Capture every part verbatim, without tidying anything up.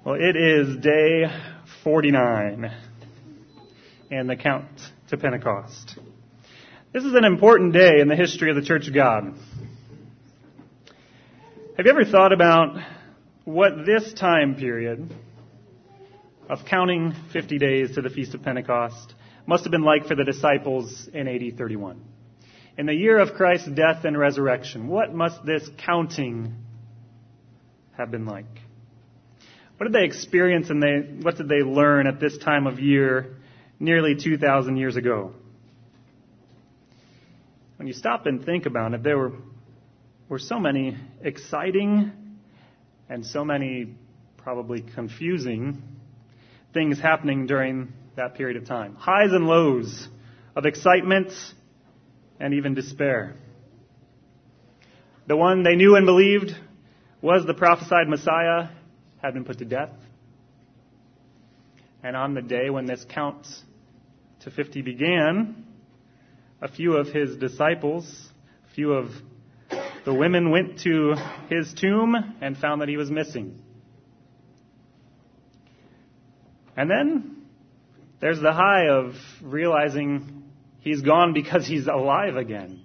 Well, it is day forty-nine and the count to Pentecost. This is an important day in the history of the Church of God. Have you ever thought about what this time period of counting fifty days to the Feast of Pentecost must have been like for the disciples in A D thirty-one? In the year of Christ's death and resurrection, what must this counting have been like? What did they experience and they, what did they learn at this time of year nearly two thousand years ago? When you stop and think about it, there were, were so many exciting and so many probably confusing things happening during that period of time. Highs and lows of excitement and even despair. The one they knew and believed was the prophesied Messiah had been put to death. And on the day when this count to fifty began, a few of his disciples, a few of the women went to his tomb and found that he was missing. And then there's the high of realizing he's gone because he's alive again.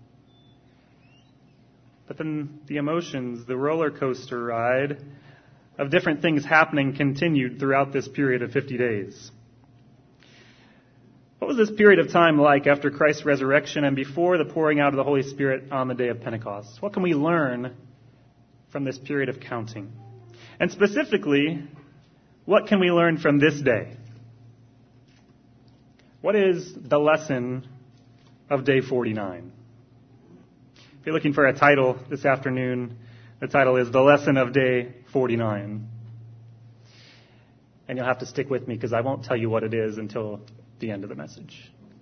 But then the emotions, the roller coaster ride of different things happening continued throughout this period of fifty days. What was this period of time like after Christ's resurrection and before the pouring out of the Holy Spirit on the day of Pentecost? What can we learn from this period of counting? And specifically, what can we learn from this day? What is the lesson of day forty-nine? If you're looking for a title this afternoon, the title is The Lesson of Day forty-nine. And you'll have to stick with me because I won't tell you what it is until the end of the message.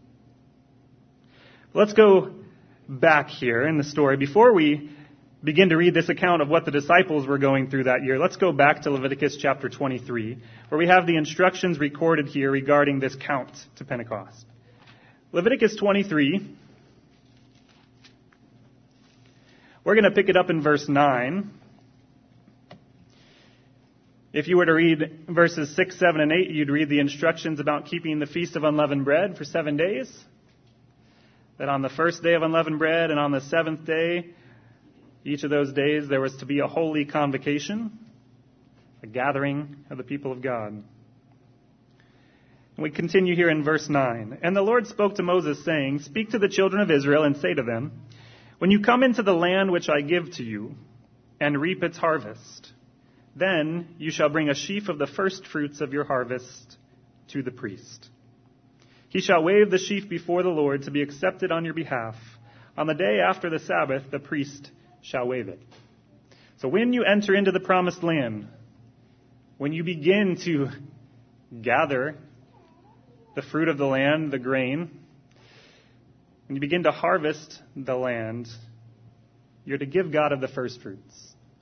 Let's go back here in the story. Before we begin to read this account of what the disciples were going through that year, let's go back to Leviticus chapter twenty-three, where we have the instructions recorded here regarding this count to Pentecost. Leviticus twenty-three, we're going to pick it up in verse nine. If you were to read verses six, seven, and eight, you'd read the instructions about keeping the Feast of Unleavened Bread for seven days. That on the first day of unleavened bread and on the seventh day, each of those days there was to be a holy convocation, a gathering of the people of God. And we continue here in verse nine. And the Lord spoke to Moses, saying, "Speak to the children of Israel and say to them, when you come into the land which I give to you, and reap its harvest, then you shall bring a sheaf of the first fruits of your harvest to the priest. He shall wave the sheaf before the Lord to be accepted on your behalf. On the day after the Sabbath, the priest shall wave it." So when you enter into the promised land, when you begin to gather the fruit of the land, the grain, when you begin to harvest the land, you're to give God of the first fruits.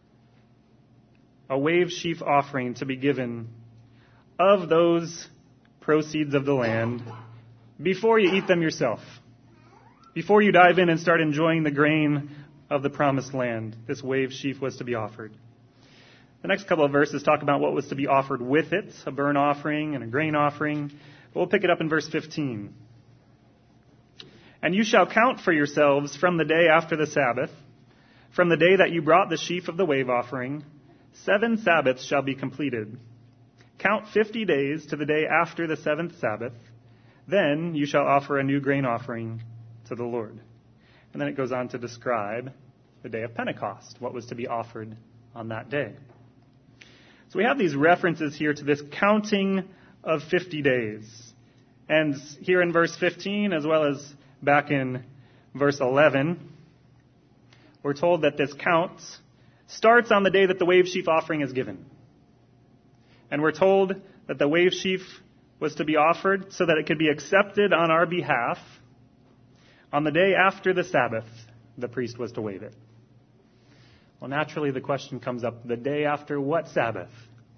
A wave sheaf offering to be given of those proceeds of the land before you eat them yourself. Before you dive in and start enjoying the grain of the promised land, this wave sheaf was to be offered. The next couple of verses talk about what was to be offered with it, a burnt offering and a grain offering. We'll pick it up in verse fifteen. "And you shall count for yourselves from the day after the Sabbath, from the day that you brought the sheaf of the wave offering, seven Sabbaths shall be completed. Count fifty days to the day after the seventh Sabbath. Then you shall offer a new grain offering to the Lord." And then it goes on to describe the day of Pentecost, what was to be offered on that day. So we have these references here to this counting of fifty days. And here in verse fifteen, as well as back in verse eleven, we're told that this count starts on the day that the wave sheaf offering is given. And we're told that the wave sheaf was to be offered so that it could be accepted on our behalf. On the day after the Sabbath, the priest was to wave it. Well, naturally the question comes up, the day after what Sabbath?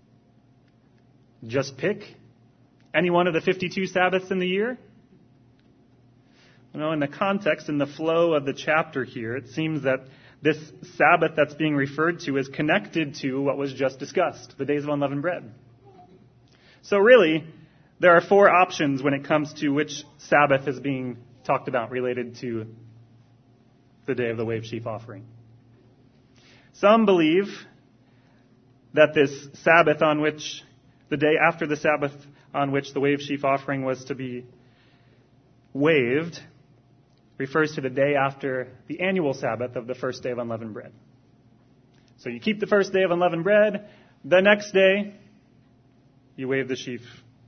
Just pick any one of the fifty-two Sabbaths in the year? You know, in the context, in the flow of the chapter here, it seems that this Sabbath that's being referred to is connected to what was just discussed, the days of unleavened bread. So really, there are four options when it comes to which Sabbath is being talked about related to the day of the wave sheaf offering. Some believe that this Sabbath on which, the day after the Sabbath on which the wave sheaf offering was to be waved, refers to the day after the annual Sabbath of the first day of unleavened bread. So you keep the first day of unleavened bread, the next day you wave the sheaf.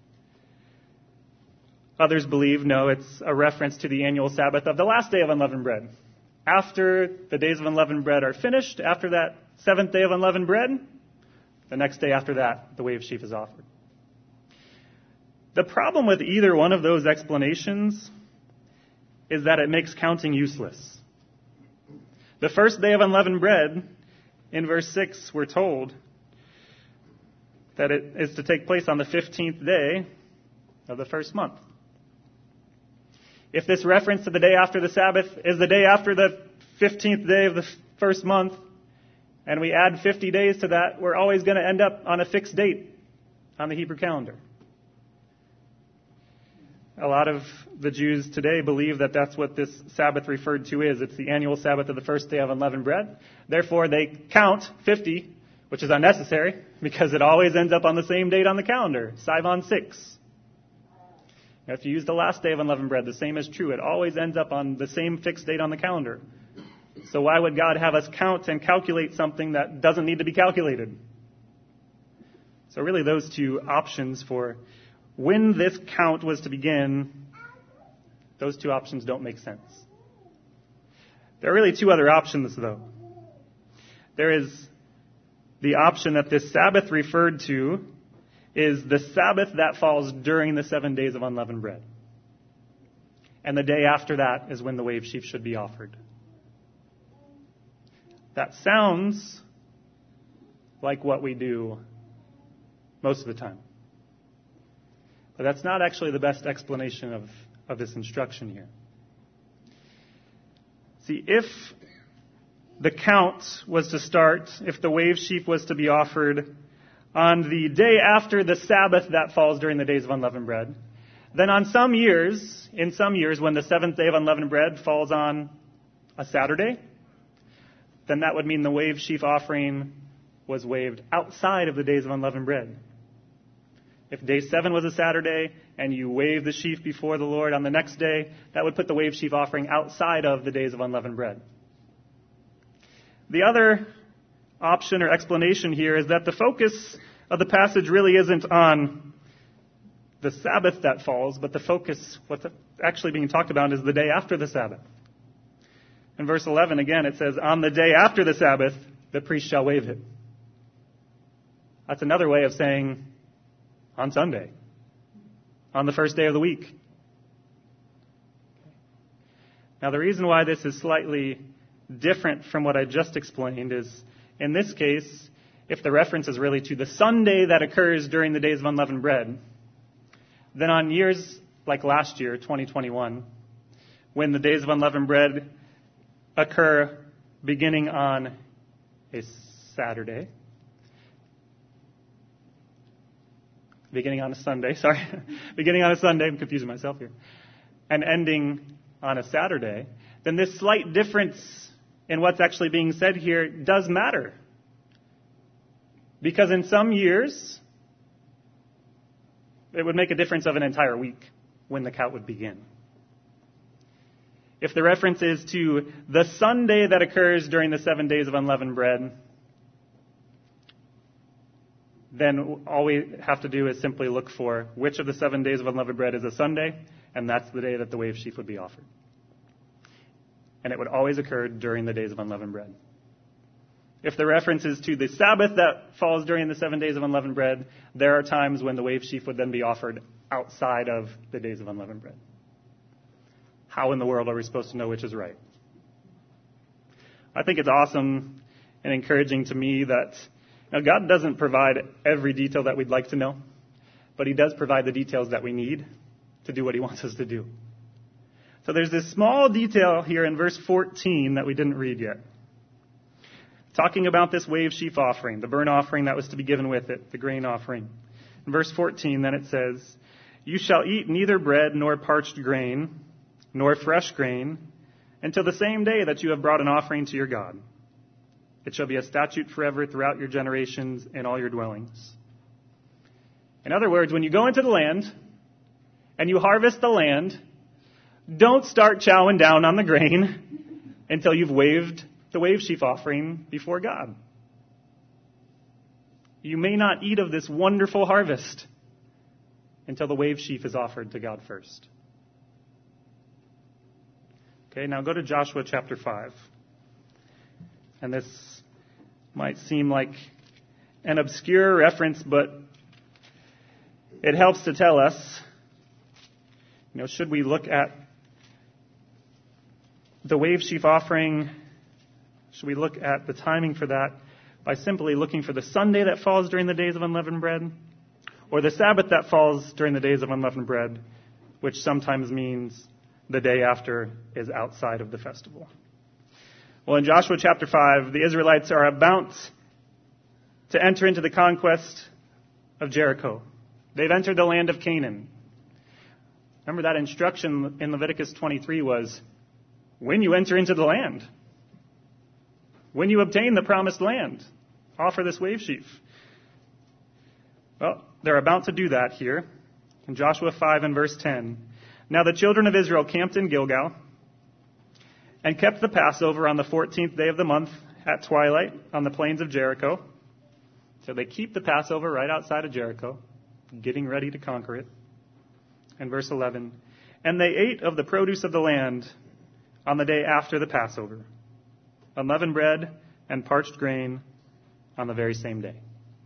Others believe, no, it's a reference to the annual Sabbath of the last day of unleavened bread. After the days of unleavened bread are finished, after that seventh day of unleavened bread, the next day after that, the wave sheaf is offered. The problem with either one of those explanations is that it makes counting useless. The first day of unleavened bread, in verse six, we're told that it is to take place on the fifteenth day of the first month. If this reference to the day after the Sabbath is the day after the fifteenth day of the first month, and we add fifty days to that, we're always going to end up on a fixed date on the Hebrew calendar. A lot of the Jews today believe that that's what this Sabbath referred to is. It's the annual Sabbath of the first day of unleavened bread. Therefore, they count fifty, which is unnecessary, because it always ends up on the same date on the calendar, Sivan six. Now, if you use the last day of unleavened bread, the same is true. It always ends up on the same fixed date on the calendar. So why would God have us count and calculate something that doesn't need to be calculated? So really, those two options for when this count was to begin, those two options don't make sense. There are really two other options, though. There is the option that this Sabbath referred to is the Sabbath that falls during the seven days of unleavened bread. And the day after that is when the wave sheaf should be offered. That sounds like what we do most of the time. But that's not actually the best explanation of, of this instruction here. See, if the count was to start, if the wave sheaf was to be offered on the day after the Sabbath that falls during the days of unleavened bread, then on some years, in some years when the seventh day of unleavened bread falls on a Saturday, then that would mean the wave sheaf offering was waved outside of the days of unleavened bread. If day seven was a Saturday and you wave the sheaf before the Lord on the next day, that would put the wave sheaf offering outside of the days of unleavened bread. The other option or explanation here is that the focus of the passage really isn't on the Sabbath that falls, but the focus, what's actually being talked about, is the day after the Sabbath. In verse eleven, again, it says, on the day after the Sabbath, the priest shall wave it. That's another way of saying on Sunday, on the first day of the week. Now, the reason why this is slightly different from what I just explained is, in this case, if the reference is really to the Sunday that occurs during the days of unleavened bread, then on years like last year, twenty twenty-one, when the days of unleavened bread occur beginning on a Saturday, beginning on a Sunday, sorry, beginning on a Sunday, I'm confusing myself here, and ending on a Saturday, then this slight difference in what's actually being said here does matter. Because in some years, it would make a difference of an entire week when the count would begin. If the reference is to the Sunday that occurs during the seven days of unleavened bread, then all we have to do is simply look for which of the seven days of unleavened bread is a Sunday, and that's the day that the wave sheaf would be offered. And it would always occur during the days of unleavened bread. If the reference is to the Sabbath that falls during the seven days of unleavened bread, there are times when the wave sheaf would then be offered outside of the days of unleavened bread. How in the world are we supposed to know which is right? I think it's awesome and encouraging to me that now God doesn't provide every detail that we'd like to know, but He does provide the details that we need to do what He wants us to do. So there's this small detail here in verse fourteen that we didn't read yet. talking about this wave sheaf offering, the burnt offering that was to be given with it, the grain offering. In verse fourteen, then it says, "You shall eat neither bread nor parched grain, nor fresh grain, until the same day that you have brought an offering to your God. It shall be a statute forever throughout your generations in all your dwellings." In other words, when you go into the land and you harvest the land, don't start chowing down on the grain until you've waved the wave sheaf offering before God. You may not eat of this wonderful harvest until the wave sheaf is offered to God first. Okay, now go to Joshua chapter five. And this might seem like an obscure reference, but it helps to tell us, you know, should we look at the wave sheaf offering, should we look at the timing for that by simply looking for the Sunday that falls during the days of unleavened bread, or the Sabbath that falls during the days of unleavened bread, which sometimes means the day after is outside of the festival? Well, in Joshua chapter five, the Israelites are about to enter into the conquest of Jericho. They've entered the land of Canaan. Remember that instruction in Leviticus twenty-three was, when you enter into the land, when you obtain the promised land, offer this wave sheaf. Well, they're about to do that here in Joshua five and verse ten. "Now the children of Israel camped in Gilgal and kept the Passover on the fourteenth day of the month at twilight on the plains of Jericho." So they keep the Passover right outside of Jericho, getting ready to conquer it. And verse eleven, "And they ate of the produce of the land on the day after the Passover, unleavened bread and parched grain on the very same day."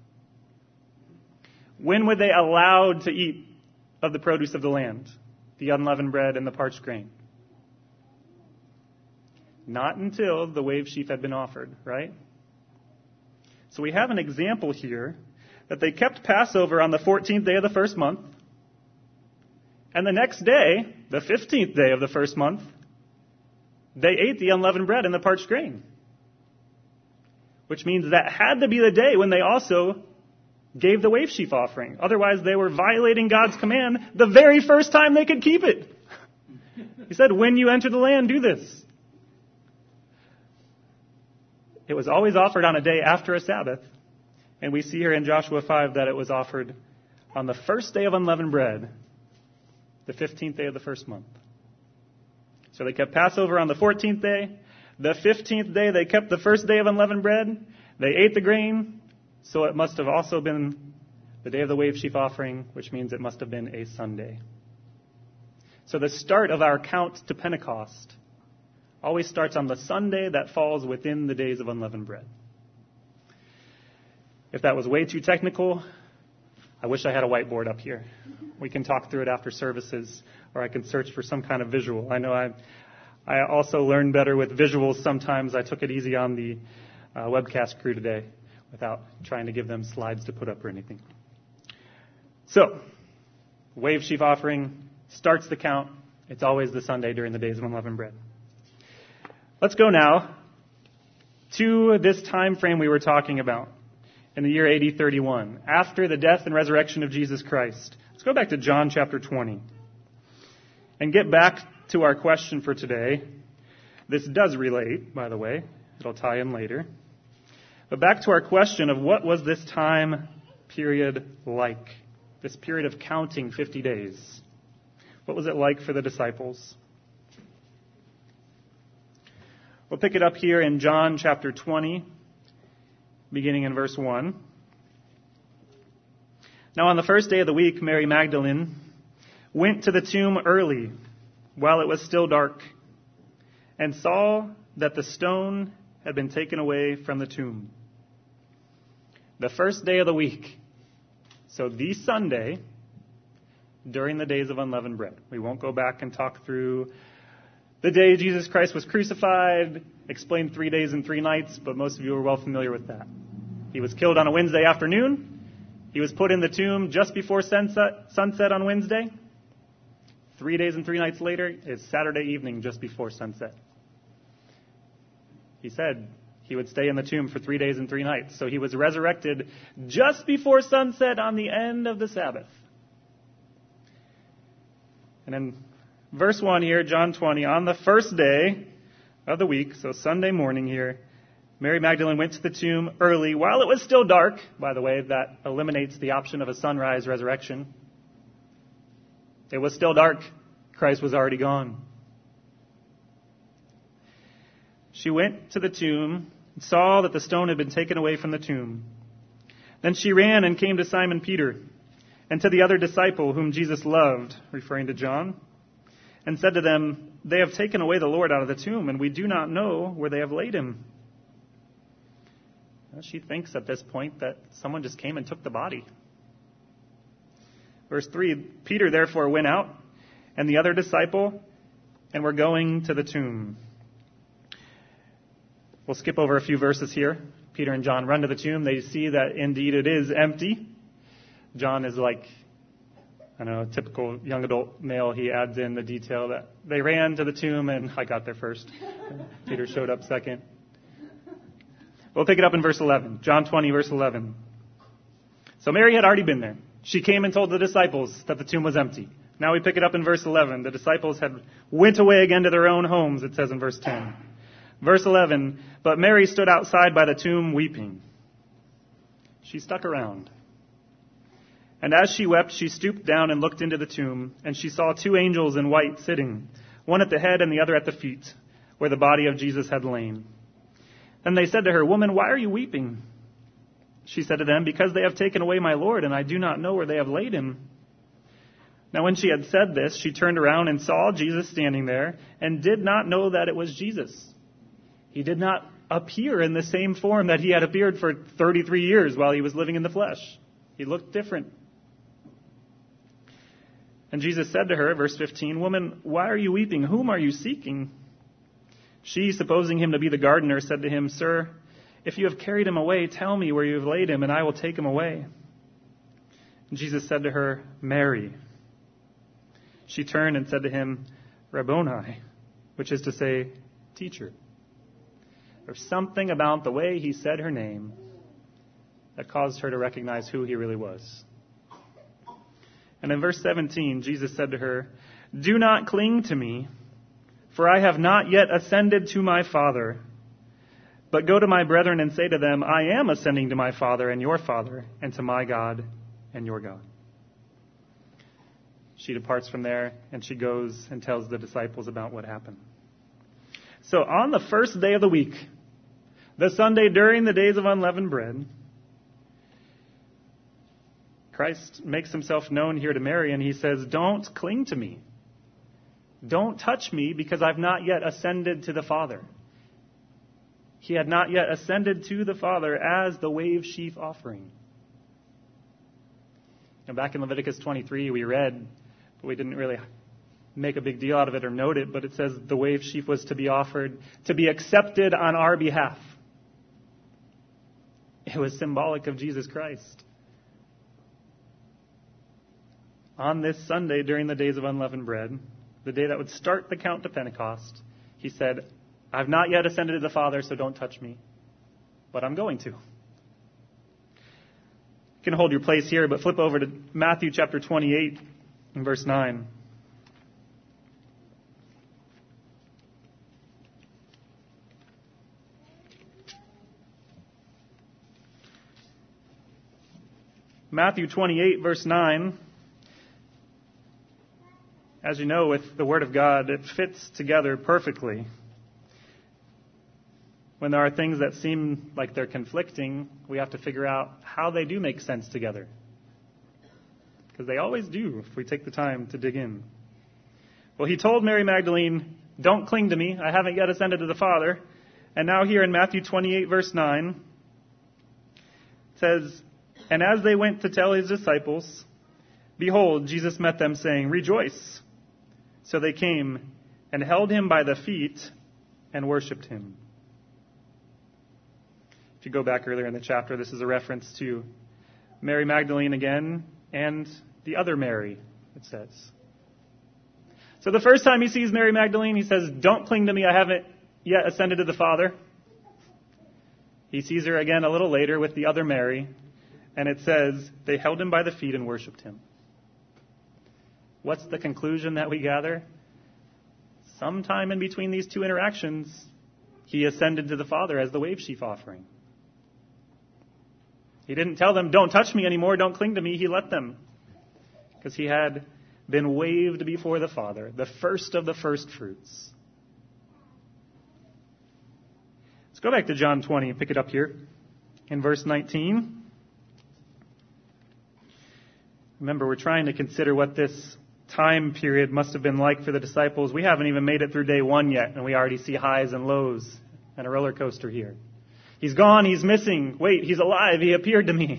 When were they allowed to eat of the produce of the land, the unleavened bread and the parched grain? Not until the wave sheaf had been offered, right? So we have an example here that they kept Passover on the fourteenth day of the first month, and the next day, the fifteenth day of the first month, they ate the unleavened bread and the parched grain. Which means that had to be the day when they also gave the wave sheaf offering. Otherwise, they were violating God's command the very first time they could keep it. He said, when you enter the land, do this. It was always offered on a day after a Sabbath. And we see here in Joshua five that it was offered on the first day of unleavened bread, the fifteenth day of the first month. So they kept Passover on the fourteenth day. The fifteenth day, they kept the first day of unleavened bread. They ate the grain. So it must have also been the day of the wave sheaf offering, which means it must have been a Sunday. So the start of our count to Pentecost always starts on the Sunday that falls within the days of unleavened bread. If that was way too technical, I wish I had a whiteboard up here. We can talk through it after services, or I can search for some kind of visual. I know I I also learn better with visuals sometimes. I took it easy on the uh, webcast crew today without trying to give them slides to put up or anything. So, wave sheaf offering starts the count. It's always the Sunday during the days of unleavened bread. Let's go now to this time frame we were talking about in the year A D thirty-one, after the death and resurrection of Jesus Christ. Let's go back to John chapter twenty and get back to our question for today. This does relate, by the way. It'll tie in later. But back to our question of what was this time period like? This period of counting fifty days. What was it like for the disciples? We'll pick it up here in John chapter twenty, beginning in verse one. Now on the first day of the week, Mary Magdalene went to the tomb early, while it was still dark, and saw that the stone had been taken away from the tomb. The first day of the week, so the Sunday, during the days of unleavened bread. We won't go back and talk through the day Jesus Christ was crucified, explained three days and three nights, but most of you are well familiar with that. He was killed on a Wednesday afternoon. He was put in the tomb just before sunset, sunset on Wednesday. Three days and three nights later is Saturday evening just before sunset. He said, he would stay in the tomb for three days and three nights. So he was resurrected just before sunset on the end of the Sabbath. And in verse one here, John twenty, on the first day of the week, so Sunday morning here, Mary Magdalene went to the tomb early while it was still dark. By the way, that eliminates the option of a sunrise resurrection. It was still dark. Christ was already gone. She went to the tomb and saw that the stone had been taken away from the tomb. Then she ran and came to Simon Peter and to the other disciple whom Jesus loved, referring to John, and said to them, "They have taken away the Lord out of the tomb, and we do not know where they have laid him." Well, she thinks at this point that someone just came and took the body. Verse three, Peter therefore went out, and the other disciple, and were going to the tomb. We'll skip over a few verses here. Peter and John run to the tomb. They see that indeed it is empty. John is like, I don't know, a typical young adult male. He adds in the detail that they ran to the tomb and I got there first. Peter showed up second. We'll pick it up in verse eleven. John twenty, verse eleven. So Mary had already been there. She came and told the disciples that the tomb was empty. Now we pick it up in verse eleven. The disciples had went away again to their own homes, it says in verse ten. Verse eleven, but Mary stood outside by the tomb weeping. She stuck around. And as she wept, she stooped down and looked into the tomb, and she saw two angels in white sitting, one at the head and the other at the feet, where the body of Jesus had lain. Then they said to her, "Woman, why are you weeping?" She said to them, "Because they have taken away my Lord, and I do not know where they have laid him." Now when she had said this, she turned around and saw Jesus standing there, and did not know that it was Jesus. He did not appear in the same form that he had appeared for thirty-three years while he was living in the flesh. He looked different. And Jesus said to her, verse fifteen, "Woman, why are you weeping? Whom are you seeking?" She, supposing him to be the gardener, said to him, "Sir, if you have carried him away, tell me where you have laid him, and I will take him away." And Jesus said to her, "Mary." She turned and said to him, "Rabboni," which is to say, teacher. There's something about the way he said her name that caused her to recognize who he really was. And in verse seventeen, Jesus said to her, "Do not cling to me, for I have not yet ascended to my Father. But go to my brethren and say to them, I am ascending to my Father and your Father, and to my God and your God." She departs from there, and she goes and tells the disciples about what happened. So on the first day of the week, the Sunday during the days of unleavened bread, Christ makes himself known here to Mary, and he says, "Don't cling to me. Don't touch me, because I've not yet ascended to the Father." He had not yet ascended to the Father as the wave sheaf offering. And back in Leviticus twenty-three, we read, but we didn't really make a big deal out of it or note it, but it says the wave sheaf was to be offered, to be accepted on our behalf. It was symbolic of Jesus Christ. On this Sunday, during the days of unleavened bread, the day that would start the count to Pentecost, he said, "I've not yet ascended to the Father, so don't touch me, but I'm going to." You can hold your place here, but flip over to Matthew chapter twenty-eight and verse nine. Matthew twenty-eight, verse nine. As you know, with the Word of God, it fits together perfectly. When there are things that seem like they're conflicting, we have to figure out how they do make sense together. Because they always do, if we take the time to dig in. Well, he told Mary Magdalene, "Don't cling to me. I haven't yet ascended to the Father." And now here in Matthew twenty-eight, verse nine, it says, "And as they went to tell his disciples, behold, Jesus met them, saying, 'Rejoice.' So they came and held him by the feet and worshipped him." If you go back earlier in the chapter, this is a reference to Mary Magdalene again and the other Mary, it says. So the first time he sees Mary Magdalene, he says, "Don't cling to me, I haven't yet ascended to the Father." He sees her again a little later with the other Mary, and it says, they held him by the feet and worshipped him. What's the conclusion that we gather? Sometime in between these two interactions, he ascended to the Father as the wave sheaf offering. He didn't tell them, don't touch me anymore, don't cling to me. He let them, because he had been waved before the Father, the first of the first fruits. Let's go back to John twenty and pick it up here in verse nineteen. Remember, we're trying to consider what this time period must have been like for the disciples. We haven't even made it through day one yet, and we already see highs and lows and a roller coaster here. He's gone, he's missing. Wait, he's alive, he appeared to me.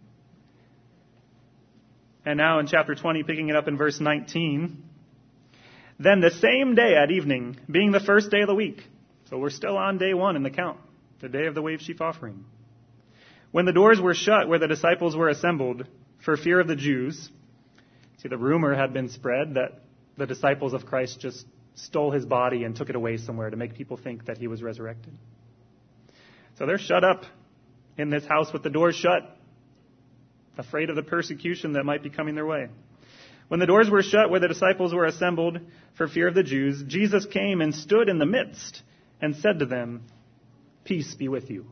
And now in chapter twenty, picking it up in verse nineteen, then the same day at evening, being the first day of the week, so we're still on day one in the count, the day of the wave sheaf offering. When the doors were shut where the disciples were assembled for fear of the Jews, see, the rumor had been spread that the disciples of Christ just stole his body and took it away somewhere to make people think that he was resurrected. So they're shut up in this house with the doors shut, afraid of the persecution that might be coming their way. When the doors were shut where the disciples were assembled for fear of the Jews, Jesus came and stood in the midst and said to them, peace be with you.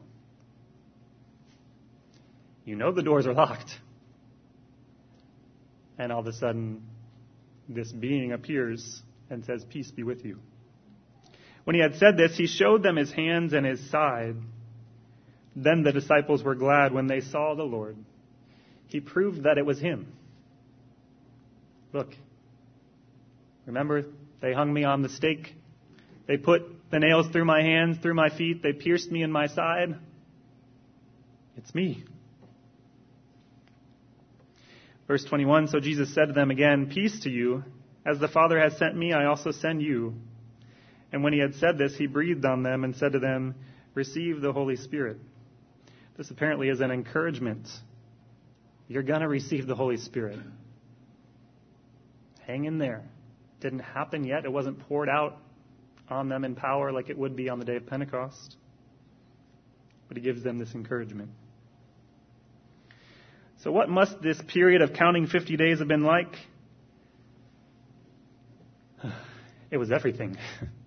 You know the doors are locked. And all of a sudden, this being appears and says, peace be with you. When he had said this, he showed them his hands and his side. Then the disciples were glad when they saw the Lord. He proved that it was him. Look, remember, they hung me on the stake. They put the nails through my hands, through my feet. They pierced me in my side. It's me. Verse twenty-one, so Jesus said to them again, peace to you. As the Father has sent me, I also send you. And when he had said this, he breathed on them and said to them, receive the Holy Spirit. This apparently is an encouragement. You're going to receive the Holy Spirit. Hang in there. Didn't happen yet. It wasn't poured out on them in power like it would be on the day of Pentecost. But he gives them this encouragement. So what must this period of counting fifty days have been like? It was everything.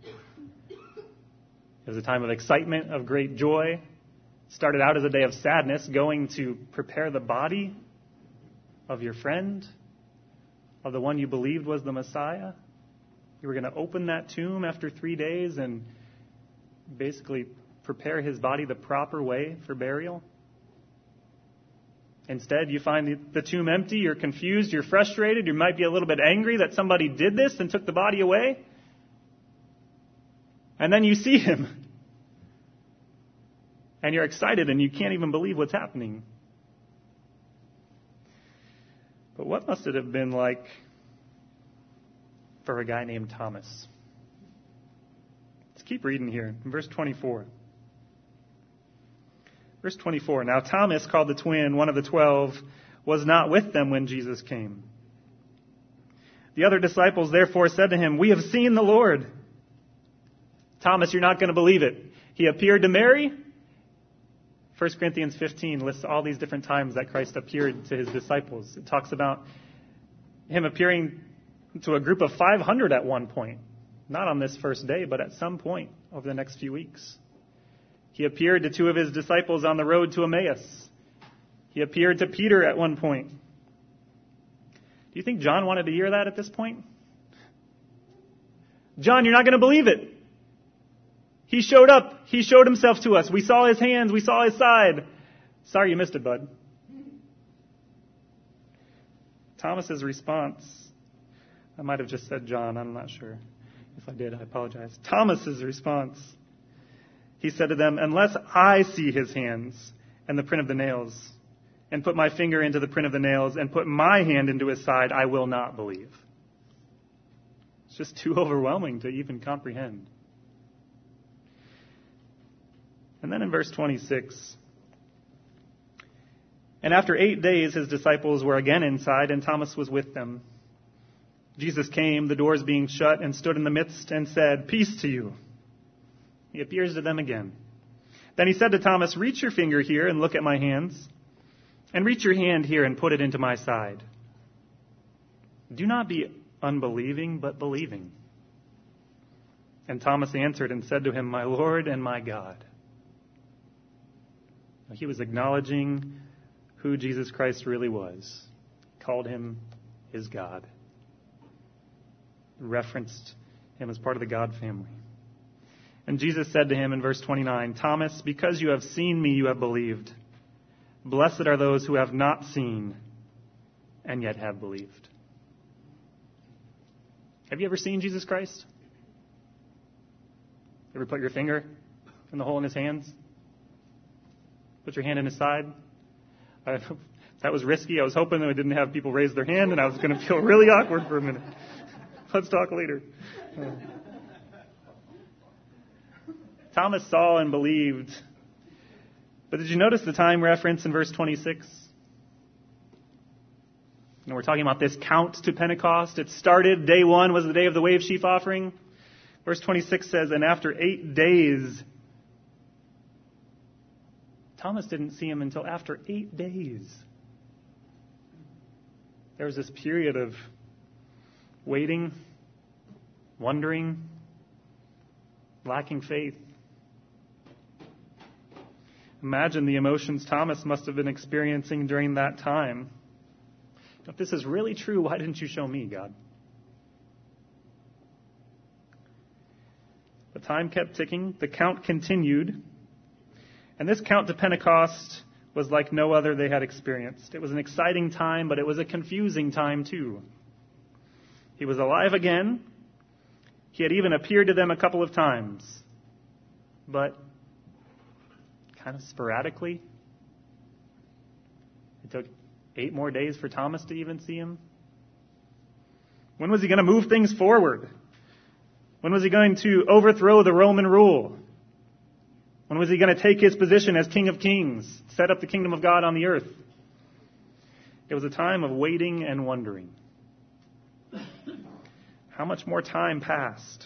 It was a time of excitement, of great joy. It started out as a day of sadness, going to prepare the body of your friend, of the one you believed was the Messiah. You were going to open that tomb after three days and basically prepare his body the proper way for burial. Instead, you find the, the tomb empty, you're confused, you're frustrated, you might be a little bit angry that somebody did this and took the body away. And then you see him. And you're excited and you can't even believe what's happening. But what must it have been like for a guy named Thomas? Let's keep reading here in verse twenty-four. Verse twenty-four, now Thomas, called the twin, one of the twelve, was not with them when Jesus came. The other disciples therefore said to him, we have seen the Lord. Thomas, you're not going to believe it. He appeared to Mary. First Corinthians fifteen lists all these different times that Christ appeared to his disciples. It talks about him appearing to a group of five hundred at one point. Not on this first day, but at some point over the next few weeks. He appeared to two of his disciples on the road to Emmaus. He appeared to Peter at one point. Do you think John wanted to hear that at this point? John, you're not going to believe it. He showed up. He showed himself to us. We saw his hands. We saw his side. Sorry you missed it, bud. Thomas's response, I might have just said John. I'm not sure. If I did, I apologize. Thomas's response, he said to them, unless I see his hands and the print of the nails, and put my finger into the print of the nails, and put my hand into his side, I will not believe. It's just too overwhelming to even comprehend. And then in verse twenty-six, and after eight days his disciples were again inside, and Thomas was with them. Jesus came, the doors being shut, and stood in the midst and said, peace to you. He appears to them again. Then he said to Thomas, reach your finger here and look at my hands, and reach your hand here and put it into my side. Do not be unbelieving, but believing. And Thomas answered and said to him, my Lord and my God. He was acknowledging who Jesus Christ really was. He called him his God. He referenced him as part of the God family. And Jesus said to him in verse twenty-nine, Thomas, because you have seen me, you have believed. Blessed are those who have not seen and yet have believed. Have you ever seen Jesus Christ? Ever put your finger in the hole in his hands? Put your hand in his side? I, that was risky. I was hoping that we didn't have people raise their hand, and I was going to feel really awkward for a minute. Let's talk later. Uh, Thomas saw and believed. But did you notice the time reference in verse twenty-six? You know, we're talking about this count to Pentecost. It started, day one was the day of the wave sheaf offering. Verse twenty-six says, and after eight days, Thomas didn't see him until after eight days. There was this period of waiting, wondering, lacking faith. Imagine the emotions Thomas must have been experiencing during that time. If this is really true, why didn't you show me, God? The time kept ticking. The count continued. And this count to Pentecost was like no other they had experienced. It was an exciting time, but it was a confusing time too. He was alive again. He had even appeared to them a couple of times, but kind of sporadically. It took eight more days for Thomas to even see him. When was he going to move things forward? When was he going to overthrow the Roman rule? When was he going to take his position as King of Kings, set up the kingdom of God on the earth? It was a time of waiting and wondering. How much more time passed?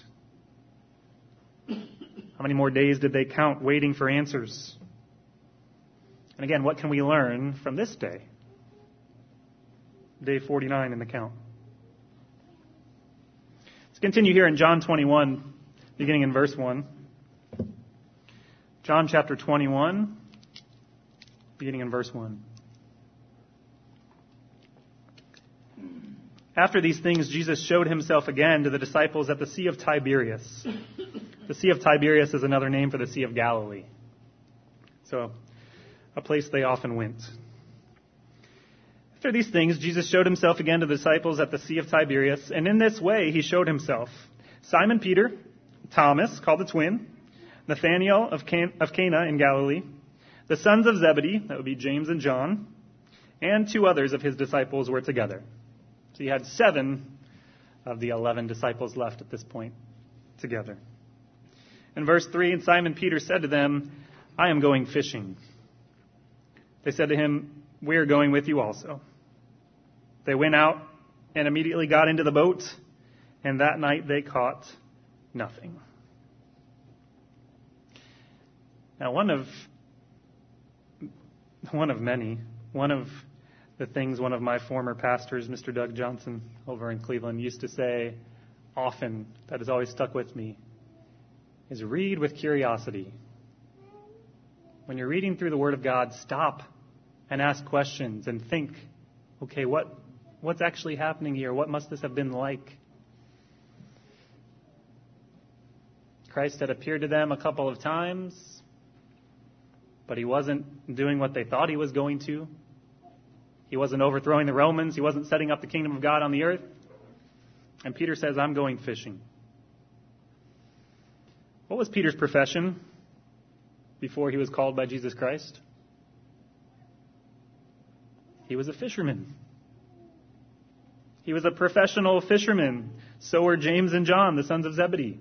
How many more days did they count waiting for answers? And again, what can we learn from this day? Day forty-nine in the count. Let's continue here in John twenty-one, beginning in verse one. John chapter twenty-one, beginning in verse one. After these things, Jesus showed himself again to the disciples at the Sea of Tiberias. The Sea of Tiberias is another name for the Sea of Galilee. So, a place they often went. After these things, Jesus showed himself again to the disciples at the Sea of Tiberias, and in this way he showed himself. Simon Peter, Thomas, called the twin, Nathanael of Can- of Cana in Galilee, the sons of Zebedee, that would be James and John, and two others of his disciples were together. So he had seven of the eleven disciples left at this point together. In verse three, and Simon Peter said to them, I am going fishing. They said to him, we are going with you also. They went out and immediately got into the boat, and that night they caught nothing. Now, one of one of many, one of the things one of my former pastors, Mister Doug Johnson, over in Cleveland, used to say often, that has always stuck with me, is read with curiosity. When you're reading through the Word of God, stop and ask questions and think, okay, what what's actually happening here? What must this have been like? Christ had appeared to them a couple of times, but he wasn't doing what they thought he was going to. He wasn't overthrowing the Romans. He wasn't setting up the kingdom of God on the earth. And Peter says, I'm going fishing. What was Peter's profession before he was called by Jesus Christ? He was a fisherman. He was a professional fisherman. So were James and John, the sons of Zebedee.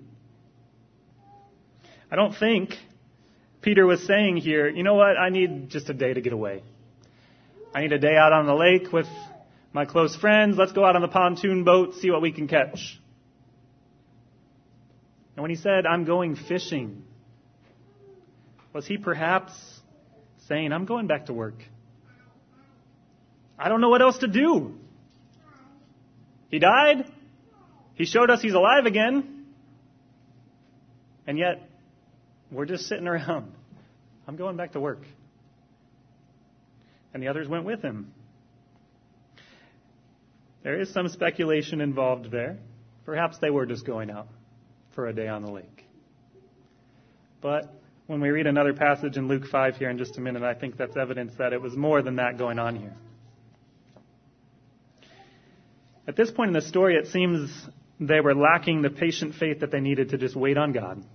I don't think Peter was saying here, you know what, I need just a day to get away. I need a day out on the lake with my close friends. Let's go out on the pontoon boat, see what we can catch. And when he said, I'm going fishing, Was he perhaps saying, I'm going back to work? I don't know what else to do. He died. He showed us he's alive again. And yet, we're just sitting around. I'm going back to work. And the others went with him. There is some speculation involved there. Perhaps they were just going out for a day on the lake. But when we read another passage in Luke five here in just a minute, I think that's evidence that it was more than that going on here. At this point in the story, it seems they were lacking the patient faith that they needed to just wait on God.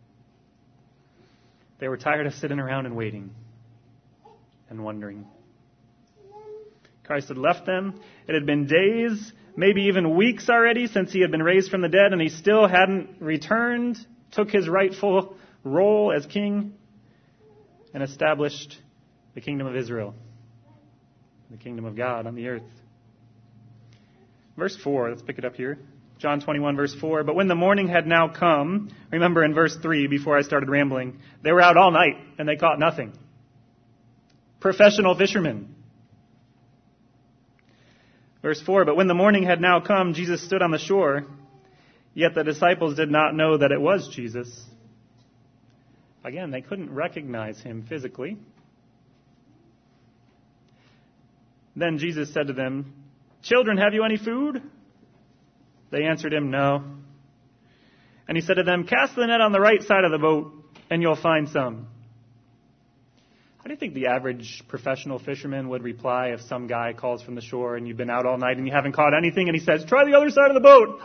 They were tired of sitting around and waiting and wondering. Christ had left them. It had been days, maybe even weeks already since he had been raised from the dead, and he still hadn't returned, took his rightful role as king, and established the kingdom of Israel, the kingdom of God on the earth. Verse four, let's pick it up here. John twenty-one, verse four. But when the morning had now come, remember in verse three, before I started rambling, they were out all night and they caught nothing. Professional fishermen. Verse four, but when the morning had now come, Jesus stood on the shore, yet the disciples did not know that it was Jesus. Again, they couldn't recognize him physically. Then Jesus said to them, Children, have you any food? They answered him, No. And he said to them, Cast the net on the right side of the boat, and you'll find some. How do you think the average professional fisherman would reply if some guy calls from the shore and you've been out all night and you haven't caught anything and he says, Try the other side of the boat?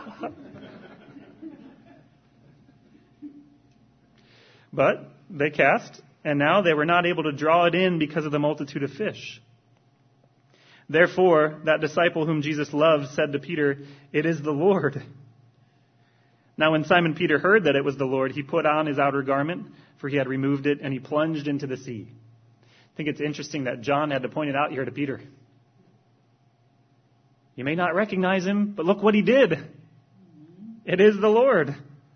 But they cast, and now they were not able to draw it in because of the multitude of fish. Therefore, that disciple whom Jesus loved said to Peter, It is the Lord. Now when Simon Peter heard that it was the Lord, he put on his outer garment, for he had removed it, and he plunged into the sea. I think it's interesting that John had to point it out here to Peter. You may not recognize him, but look what he did. It is the Lord.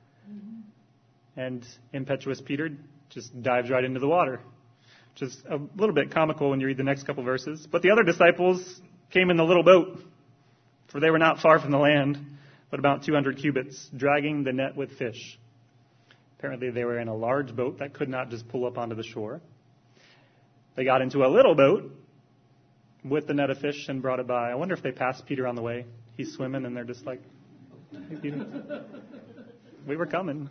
And impetuous Peter just dives right into the water. Which is a little bit comical when you read the next couple verses. But the other disciples came in the little boat, for they were not far from the land, but about two hundred cubits, dragging the net with fish. Apparently they were in a large boat that could not just pull up onto the shore. They got into a little boat with the net of fish and brought it by. I wonder if they passed Peter on the way. He's swimming and they're just like, Hey, Peter, we were coming.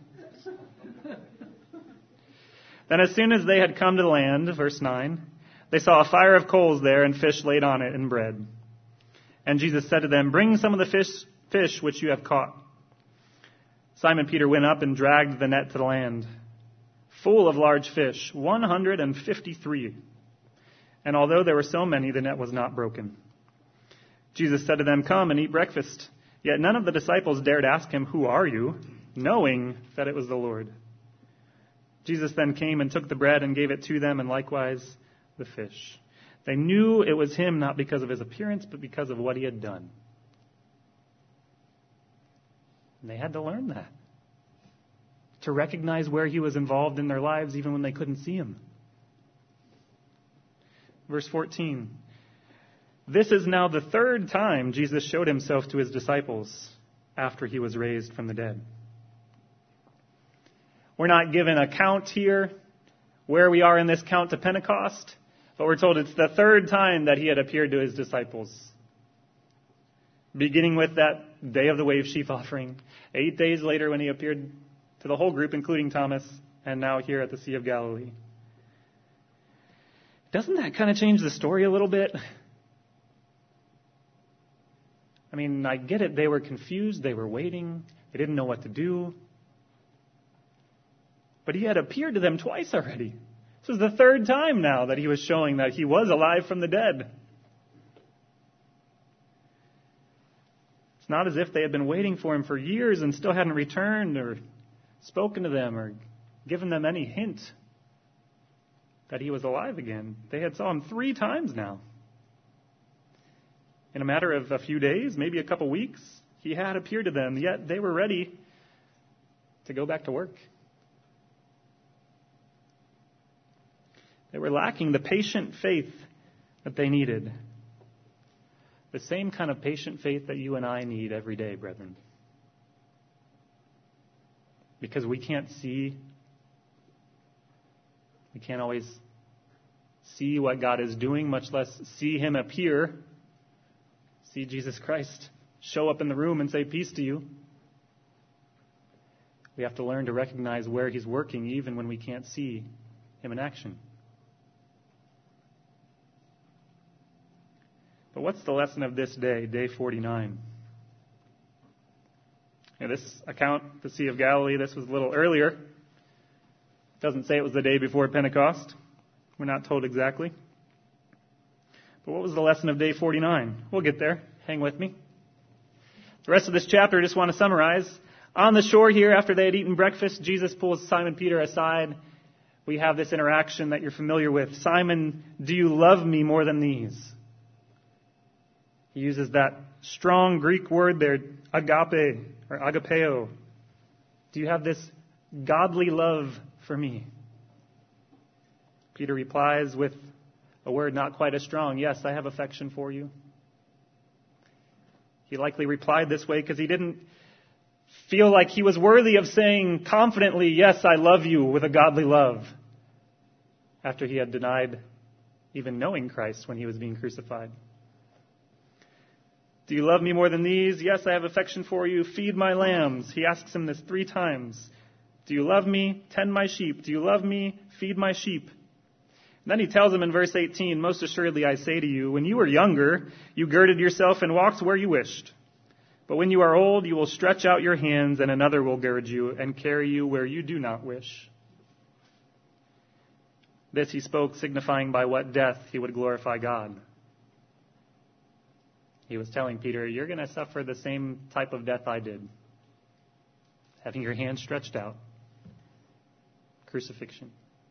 Then as soon as they had come to the land, verse nine, they saw a fire of coals there and fish laid on it and bread. And Jesus said to them, Bring some of the fish, fish which you have caught. Simon Peter went up and dragged the net to the land, full of large fish, one hundred fifty-three. And although there were so many, the net was not broken. Jesus said to them, Come and eat breakfast. Yet none of the disciples dared ask him, Who are you? Knowing that it was the Lord. Jesus then came and took the bread and gave it to them, and likewise the fish. They knew it was him not because of his appearance, but because of what he had done. And they had to learn that. To recognize where he was involved in their lives, even when they couldn't see him. Verse fourteen. This is now the third time Jesus showed himself to his disciples after he was raised from the dead. We're not given a count here where we are in this count to Pentecost, but we're told it's the third time that he had appeared to his disciples. Beginning with that day of the wave sheaf offering, eight days later when he appeared to the whole group, including Thomas, and now here at the Sea of Galilee. Doesn't that kind of change the story a little bit? I mean, I get it. They were confused. They were waiting. They didn't know what to do. But he had appeared to them twice already. This was the third time now that he was showing that he was alive from the dead. It's not as if they had been waiting for him for years and still hadn't returned or spoken to them or given them any hint that he was alive again. They had saw him three times now. In a matter of a few days, maybe a couple weeks, he had appeared to them, yet they were ready to go back to work. They were lacking the patient faith that they needed. The same kind of patient faith that you and I need every day, brethren. Because we can't see, we can't always see what God is doing, much less see Him appear, see Jesus Christ show up in the room and say peace to you. We have to learn to recognize where He's working even when we can't see Him in action. But what's the lesson of this day, day forty-nine? Now, this account, the Sea of Galilee, this was a little earlier. It doesn't say it was the day before Pentecost. We're not told exactly. But what was the lesson of day forty-nine? We'll get there. Hang with me. The rest of this chapter, I just want to summarize. On the shore here, after they had eaten breakfast, Jesus pulls Simon Peter aside. We have this interaction that you're familiar with. Simon, do you love me more than these? He uses that strong Greek word there, agape, or agapeo. Do you have this godly love for me? Peter replies with a word not quite as strong. Yes, I have affection for you. He likely replied this way because he didn't feel like he was worthy of saying confidently, yes, I love you with a godly love, after he had denied even knowing Christ when he was being crucified. Do you love me more than these? Yes, I have affection for you. Feed my lambs. He asks him this three times. Do you love me? Tend my sheep. Do you love me? Feed my sheep. And then he tells him in verse eighteen, most assuredly I say to you, when you were younger, you girded yourself and walked where you wished. But when you are old, you will stretch out your hands and another will gird you and carry you where you do not wish. This he spoke, signifying by what death he would glorify God. He was telling Peter, you're going to suffer the same type of death I did. Having your hands stretched out. Crucifixion.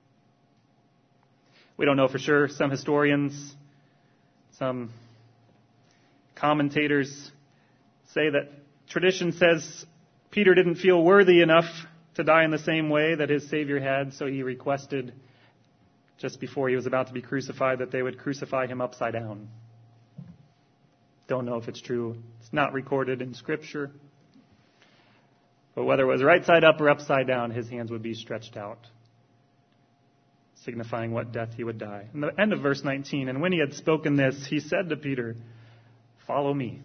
We don't know for sure. Some historians, some commentators say that tradition says Peter didn't feel worthy enough to die in the same way that his Savior had, so he requested just before he was about to be crucified that they would crucify him upside down. Don't know if it's true. It's not recorded in Scripture. But whether it was right side up or upside down, his hands would be stretched out, signifying what death he would die. In the end of verse nineteen, and when he had spoken this, he said to Peter, follow me.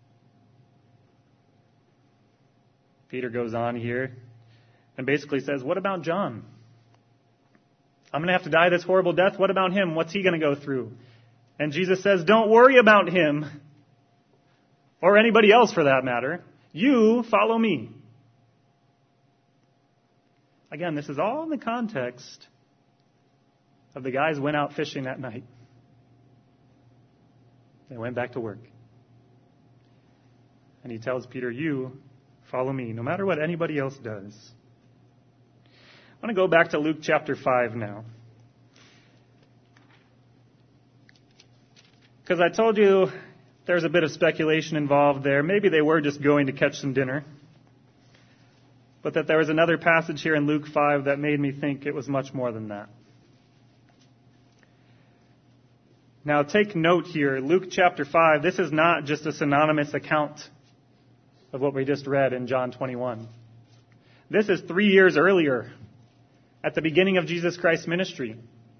Peter goes on here and basically says, what about John? I'm going to have to die this horrible death. What about him? What's he going to go through? And Jesus says, don't worry about him, or anybody else for that matter. You follow me. Again, this is all in the context of the guys who went out fishing that night. They went back to work. And he tells Peter, you follow me, no matter what anybody else does. I want to go back to Luke chapter five now. Because I told you there's a bit of speculation involved there. Maybe they were just going to catch some dinner. But that there was another passage here in Luke five that made me think it was much more than that. Now take note here, Luke chapter five, this is not just a synonymous account of what we just read in John twenty-one. This is three years earlier, at the beginning of Jesus Christ's ministry.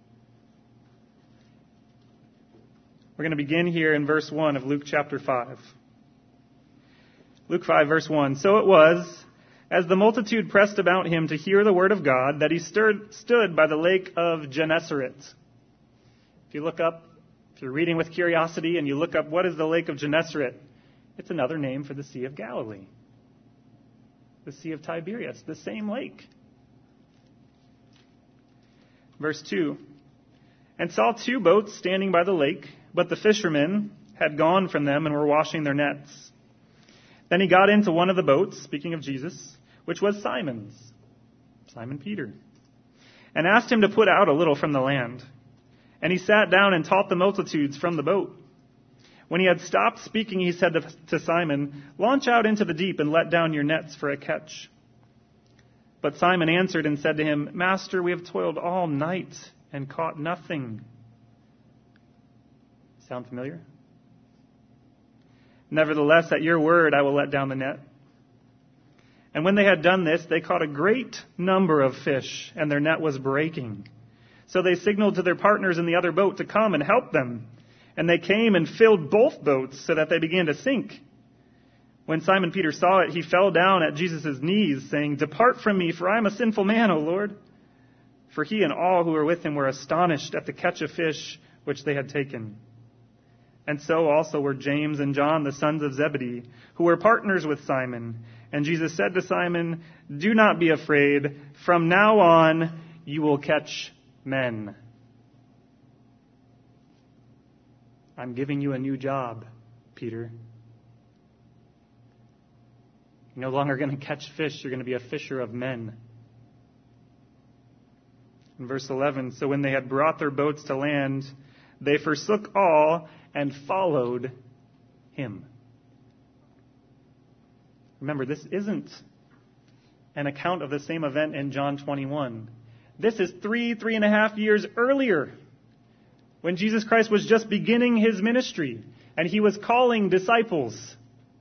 We're going to begin here in verse one of Luke chapter five. Luke five, verse one. So it was, as the multitude pressed about him to hear the word of God, that he stirred, stood by the lake of Gennesaret. If you look up, if you're reading with curiosity and you look up what is the lake of Gennesaret, it's another name for the Sea of Galilee. The Sea of Tiberias, the same lake. Verse two. And saw two boats standing by the lake, but the fishermen had gone from them and were washing their nets. Then he got into one of the boats, speaking of Jesus, which was Simon's, Simon Peter, and asked him to put out a little from the land. And he sat down and taught the multitudes from the boat. When he had stopped speaking, he said to, to Simon, launch out into the deep and let down your nets for a catch. But Simon answered and said to him, Master, we have toiled all night and caught nothing. Sound familiar? Nevertheless, at your word, I will let down the net. And when they had done this, they caught a great number of fish, and their net was breaking. So they signaled to their partners in the other boat to come and help them. And they came and filled both boats so that they began to sink. When Simon Peter saw it, he fell down at Jesus' knees, saying, "Depart from me, for I am a sinful man, O Lord." For he and all who were with him were astonished at the catch of fish which they had taken. And so also were James and John, the sons of Zebedee, who were partners with Simon. And Jesus said to Simon, "Do not be afraid. From now on, you will catch men." I'm giving you a new job, Peter. You're no longer going to catch fish. You're going to be a fisher of men. In verse eleven, so when they had brought their boats to land, they forsook all and followed him. Remember, this isn't an account of the same event in John twenty-one. This is three, three and a half years earlier, when Jesus Christ was just beginning his ministry, and he was calling disciples.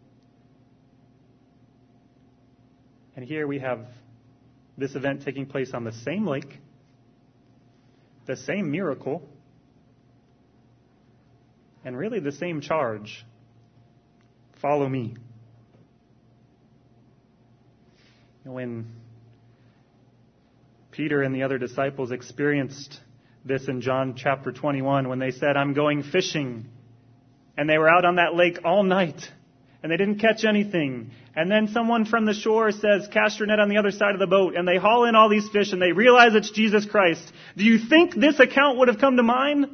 And here we have this event taking place on the same lake, the same miracle, and really the same charge. Follow me. When Peter and the other disciples experienced this in John chapter twenty-one, when they said, "I'm going fishing," and they were out on that lake all night, and they didn't catch anything. And then someone from the shore says, "Cast your net on the other side of the boat," and they haul in all these fish, and they realize it's Jesus Christ. Do you think this account would have come to mind?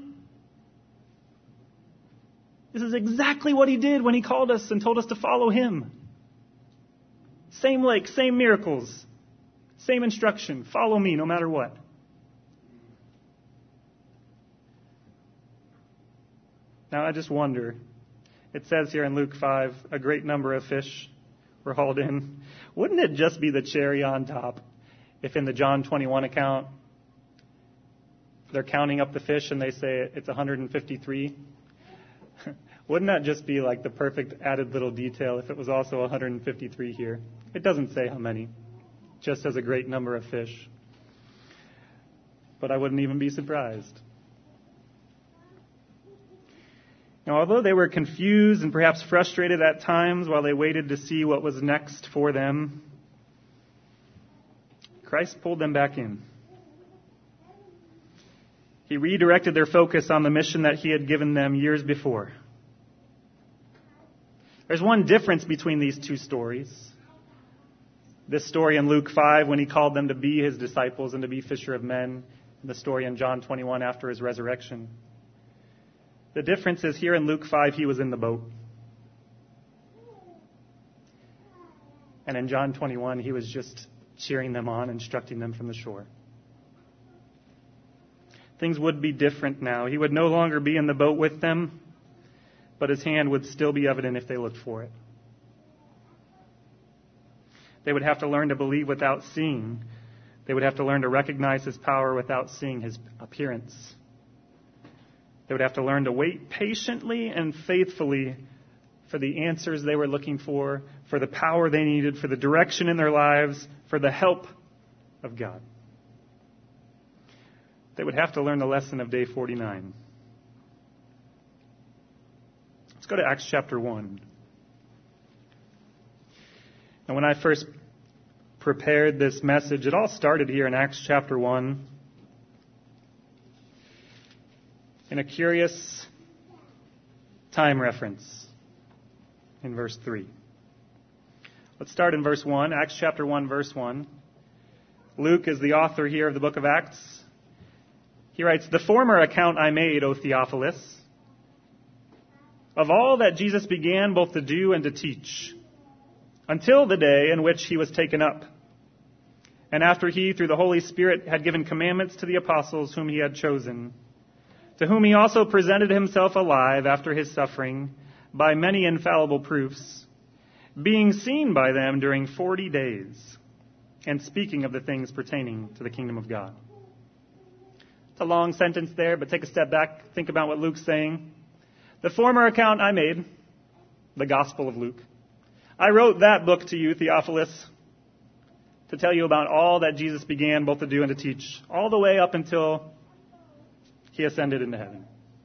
This is exactly what he did when he called us and told us to follow him. Same lake, same miracles, same instruction. Follow me no matter what. Now I just wonder, it says here in Luke five, a great number of fish were hauled in. Wouldn't it just be the cherry on top if in the John twenty-one account they're counting up the fish and they say it's one hundred fifty-three? Wouldn't that just be like the perfect added little detail if it was also one hundred fifty-three here? It doesn't say how many, just as a great number of fish. But I wouldn't even be surprised. Now, although they were confused and perhaps frustrated at times while they waited to see what was next for them, Christ pulled them back in. He redirected their focus on the mission that he had given them years before. There's one difference between these two stories. This story in Luke five, when he called them to be his disciples and to be fisher of men, and the story in John twenty-one after his resurrection. The difference is here in Luke five, he was in the boat. And in John twenty-one, he was just cheering them on, instructing them from the shore. Things would be different now. He would no longer be in the boat with them, but his hand would still be evident if they looked for it. They would have to learn to believe without seeing. They would have to learn to recognize his power without seeing his appearance. They would have to learn to wait patiently and faithfully for the answers they were looking for, for the power they needed, for the direction in their lives, for the help of God. They would have to learn the lesson of day forty-nine. Let's go to Acts chapter one. And when I first prepared this message, it all started here in Acts chapter one. In a curious time reference in verse three. Let's start in verse one, Acts chapter one, verse one. Luke is the author here of the book of Acts. He writes, "The former account I made, O Theophilus, of all that Jesus began both to do and to teach, until the day in which he was taken up, and after he, through the Holy Spirit, had given commandments to the apostles whom he had chosen, to whom he also presented himself alive after his suffering by many infallible proofs, being seen by them during forty days, and speaking of the things pertaining to the kingdom of God." It's a long sentence there, but take a step back, think about what Luke's saying. The former account I made, the Gospel of Luke, I wrote that book to you, Theophilus, to tell you about all that Jesus began both to do and to teach, all the way up until he ascended into heaven.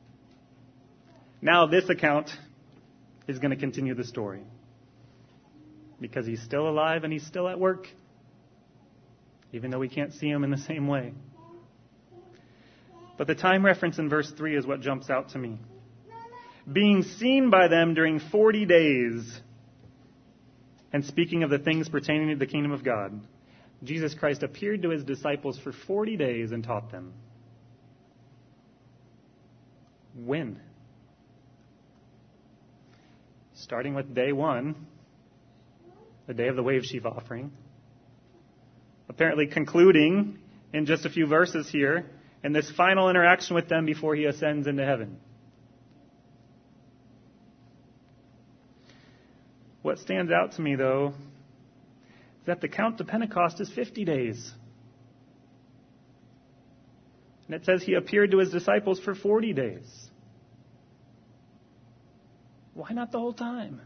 Now this account is going to continue the story, because he's still alive and he's still at work, even though we can't see him in the same way. But the time reference in verse three is what jumps out to me. Being seen by them during forty days, and speaking of the things pertaining to the kingdom of God, Jesus Christ appeared to his disciples for forty days and taught them. When? Starting with day one, the day of the wave sheaf offering. Apparently concluding in just a few verses here in this final interaction with them before he ascends into heaven. What stands out to me, though, is that the count to Pentecost is fifty days. And it says he appeared to his disciples for forty days. Why not the whole time?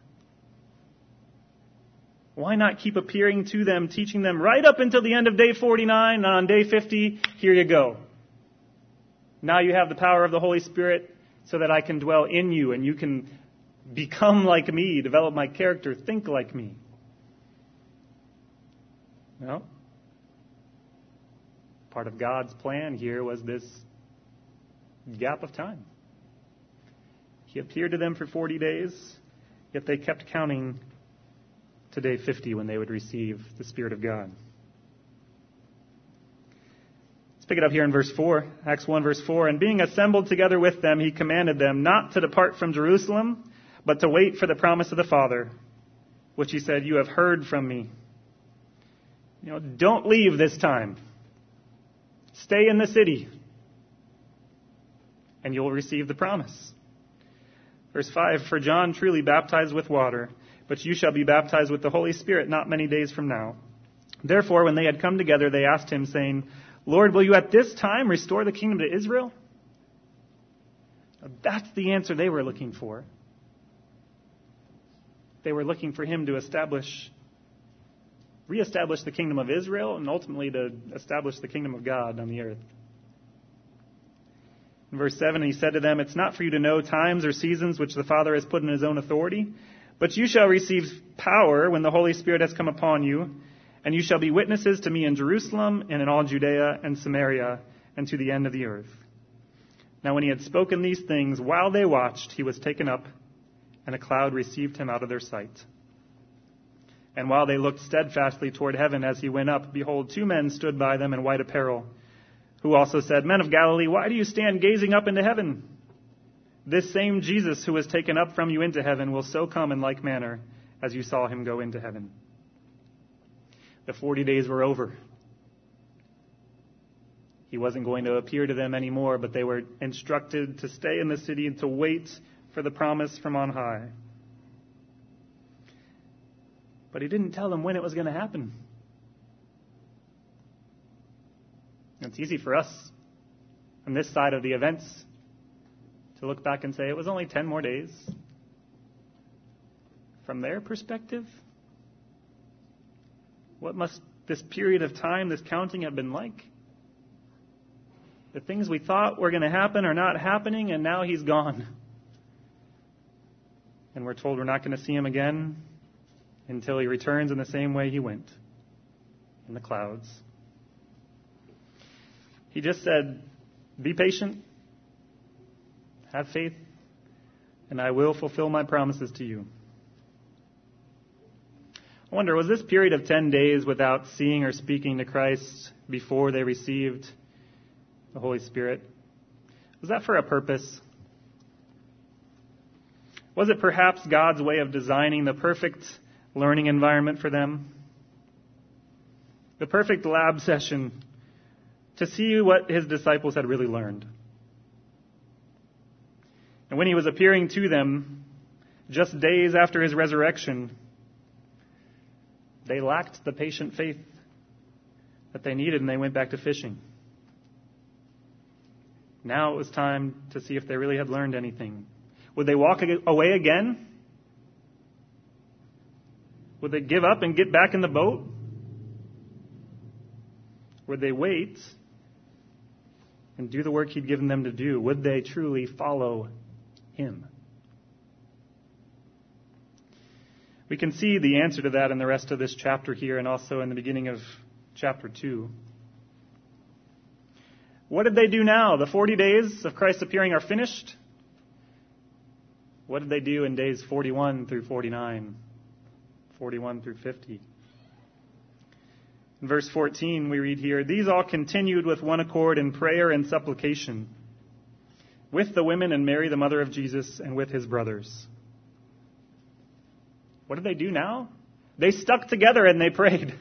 Why not keep appearing to them, teaching them right up until the end of day forty-nine, and on day fifty, here you go. Now you have the power of the Holy Spirit so that I can dwell in you and you can become like me, develop my character, think like me. No. Part of God's plan here was this gap of time. He appeared to them for forty days, yet they kept counting to day fifty when they would receive the Spirit of God. Let's pick it up here in verse four, Acts one, verse four. And being assembled together with them, he commanded them not to depart from Jerusalem, but to wait for the promise of the Father, which he said, you have heard from me. You know, don't leave this time. Stay in the city, and you'll receive the promise. Verse five, for John truly baptized with water, but you shall be baptized with the Holy Spirit not many days from now. Therefore, when they had come together, they asked him, saying, Lord, will you at this time restore the kingdom to Israel? Now, that's the answer they were looking for. They were looking for him to establish, reestablish the kingdom of Israel, and ultimately to establish the kingdom of God on the earth. In verse seven, he said to them, it's not for you to know times or seasons which the Father has put in his own authority, but you shall receive power when the Holy Spirit has come upon you, and you shall be witnesses to me in Jerusalem and in all Judea and Samaria and to the end of the earth. Now when he had spoken these things, while they watched, he was taken up, and a cloud received him out of their sight. And while they looked steadfastly toward heaven as he went up, behold, two men stood by them in white apparel, who also said, Men of Galilee, why do you stand gazing up into heaven? This same Jesus who was taken up from you into heaven will so come in like manner as you saw him go into heaven. The forty days were over. He wasn't going to appear to them anymore, but they were instructed to stay in the city and to wait for the promise from on high. But he didn't tell them when it was going to happen. It's easy for us on this side of the events to look back and say it was only ten more days. From their perspective, what must this period of time, this counting, have been like? The things we thought were going to happen are not happening, and now he's gone. And we're told we're not going to see him again until he returns in the same way he went, in the clouds. He just said, be patient, have faith, and I will fulfill my promises to you. I wonder, was this period of ten days without seeing or speaking to Christ before they received the Holy Spirit, was that for a purpose? Was it perhaps God's way of designing the perfect learning environment for them? The perfect lab session to see what his disciples had really learned. And when he was appearing to them, just days after his resurrection, they lacked the patient faith that they needed, and they went back to fishing. Now it was time to see if they really had learned anything. Would they walk away again? Would they give up and get back in the boat? Would they wait and do the work he'd given them to do? Would they truly follow him? We can see the answer to that in the rest of this chapter here and also in the beginning of chapter two. What did they do now? The forty days of Christ's appearing are finished. What did they do in days forty-one through forty-nine? forty-one through fifty. In verse fourteen, we read here, "These all continued with one accord in prayer and supplication, with the women and Mary, the mother of Jesus, and with his brothers." What did they do now? They stuck together and they prayed.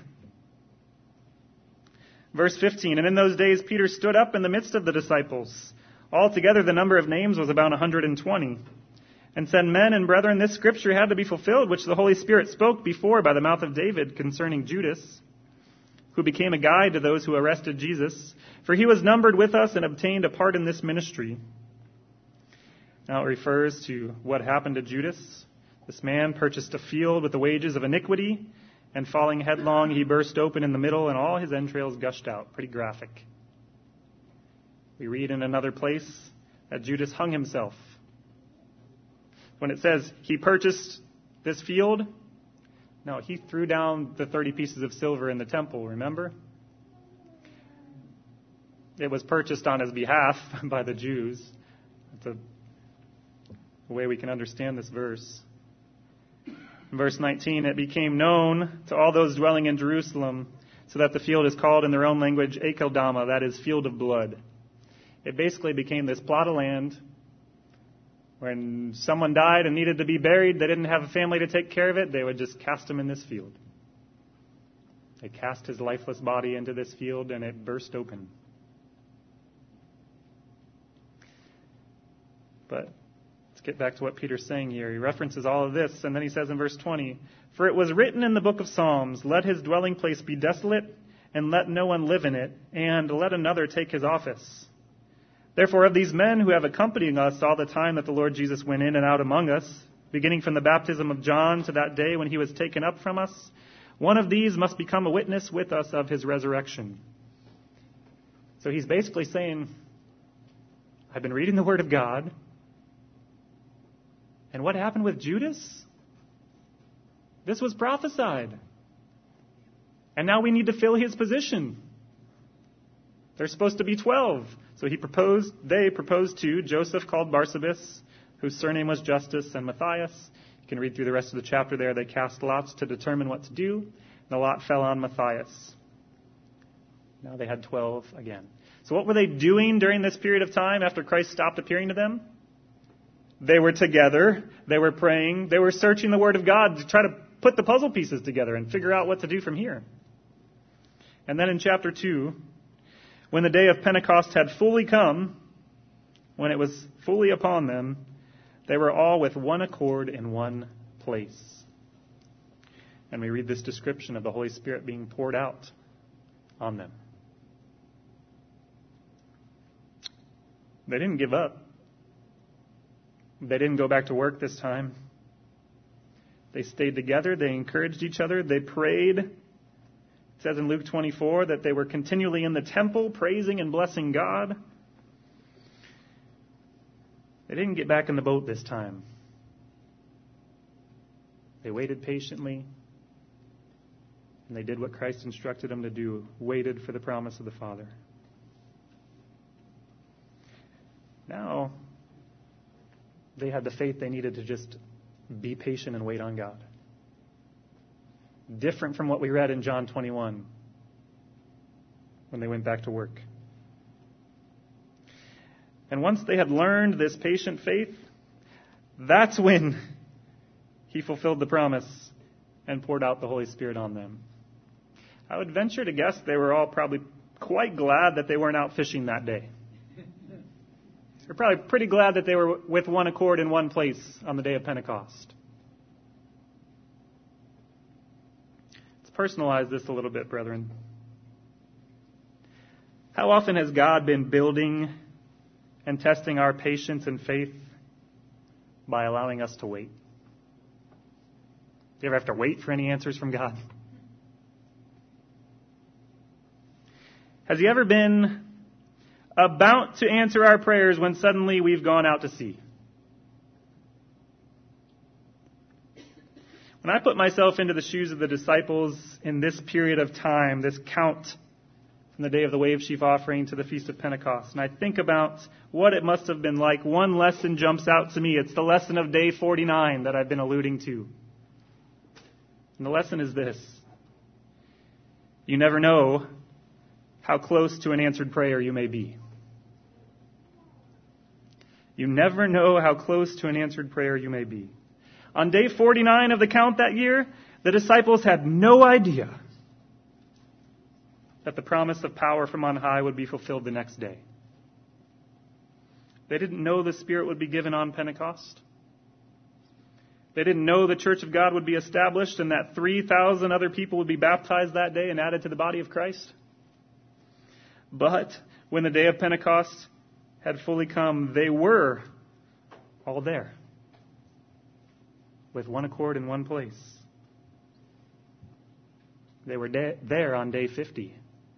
Verse fifteen, "And in those days Peter stood up in the midst of the disciples. Altogether the number of names was about one hundred twenty. And said, 'Men and brethren, this scripture had to be fulfilled, which the Holy Spirit spoke before by the mouth of David concerning Judas, who became a guide to those who arrested Jesus. For he was numbered with us and obtained a part in this ministry.'" Now it refers to what happened to Judas. This man purchased a field with the wages of iniquity, and falling headlong, he burst open in the middle, and all his entrails gushed out. Pretty graphic. We read in another place that Judas hung himself. When it says he purchased this field, no, he threw down the thirty pieces of silver in the temple, remember? It was purchased on his behalf by the Jews. That's a way we can understand this verse. In verse nineteen, "It became known to all those dwelling in Jerusalem, so that the field is called in their own language Akeldama, that is, field of blood." It basically became this plot of land. When someone died and needed to be buried, they didn't have a family to take care of it, they would just cast him in this field. They cast his lifeless body into this field, and it burst open. But let's get back to what Peter's saying here. He references all of this, and then he says in verse twenty, "For it was written in the book of Psalms, 'Let his dwelling place be desolate, and let no one live in it, and let another take his office.' Therefore, of these men who have accompanied us all the time that the Lord Jesus went in and out among us, beginning from the baptism of John to that day when he was taken up from us, one of these must become a witness with us of his resurrection." So he's basically saying, I've been reading the Word of God, and what happened with Judas? This was prophesied. And now we need to fill his position. There's supposed to be twelve. So he proposed, they proposed to Joseph called Barsabas, whose surname was Justus, and Matthias. You can read through the rest of the chapter there. They cast lots to determine what to do, and the lot fell on Matthias. Now they had twelve again. So what were they doing during this period of time after Christ stopped appearing to them? They were together. They were praying. They were searching the Word of God to try to put the puzzle pieces together and figure out what to do from here. And then in chapter two, when the day of Pentecost had fully come, when it was fully upon them, they were all with one accord in one place. And we read this description of the Holy Spirit being poured out on them. They didn't give up. They didn't go back to work this time. They stayed together. They encouraged each other. They prayed. It says in Luke twenty-four that they were continually in the temple praising and blessing God. They didn't get back in the boat this time. They waited patiently, and they did what Christ instructed them to do, waited for the promise of the Father. Now, they had the faith they needed to just be patient and wait on God. Different from what we read in John twenty-one when they went back to work. And once they had learned this patient faith, that's when he fulfilled the promise and poured out the Holy Spirit on them. I would venture to guess they were all probably quite glad that they weren't out fishing that day. They're probably pretty glad that they were with one accord in one place on the day of Pentecost. Let's personalize this a little bit, brethren. How often has God been building and testing our patience and faith by allowing us to wait. Do you ever have to wait for any answers from God? Has He ever been about to answer our prayers when suddenly we've gone out to sea? When I put myself into the shoes of the disciples in this period of time, this count from the day of the wave sheaf offering to the Feast of Pentecost, and I think about what it must have been like, one lesson jumps out to me. It's the lesson of day forty-nine that I've been alluding to. And the lesson is this: you never know how close to an answered prayer you may be. You never know how close to an answered prayer you may be. On day forty-nine of the count that year, the disciples had no idea that the promise of power from on high would be fulfilled the next day. They didn't know the Spirit would be given on Pentecost. They didn't know the Church of God would be established and that three thousand other people would be baptized that day and added to the body of Christ. But when the day of Pentecost had fully come, they were all there, with one accord in one place. They were de- there on day fifty.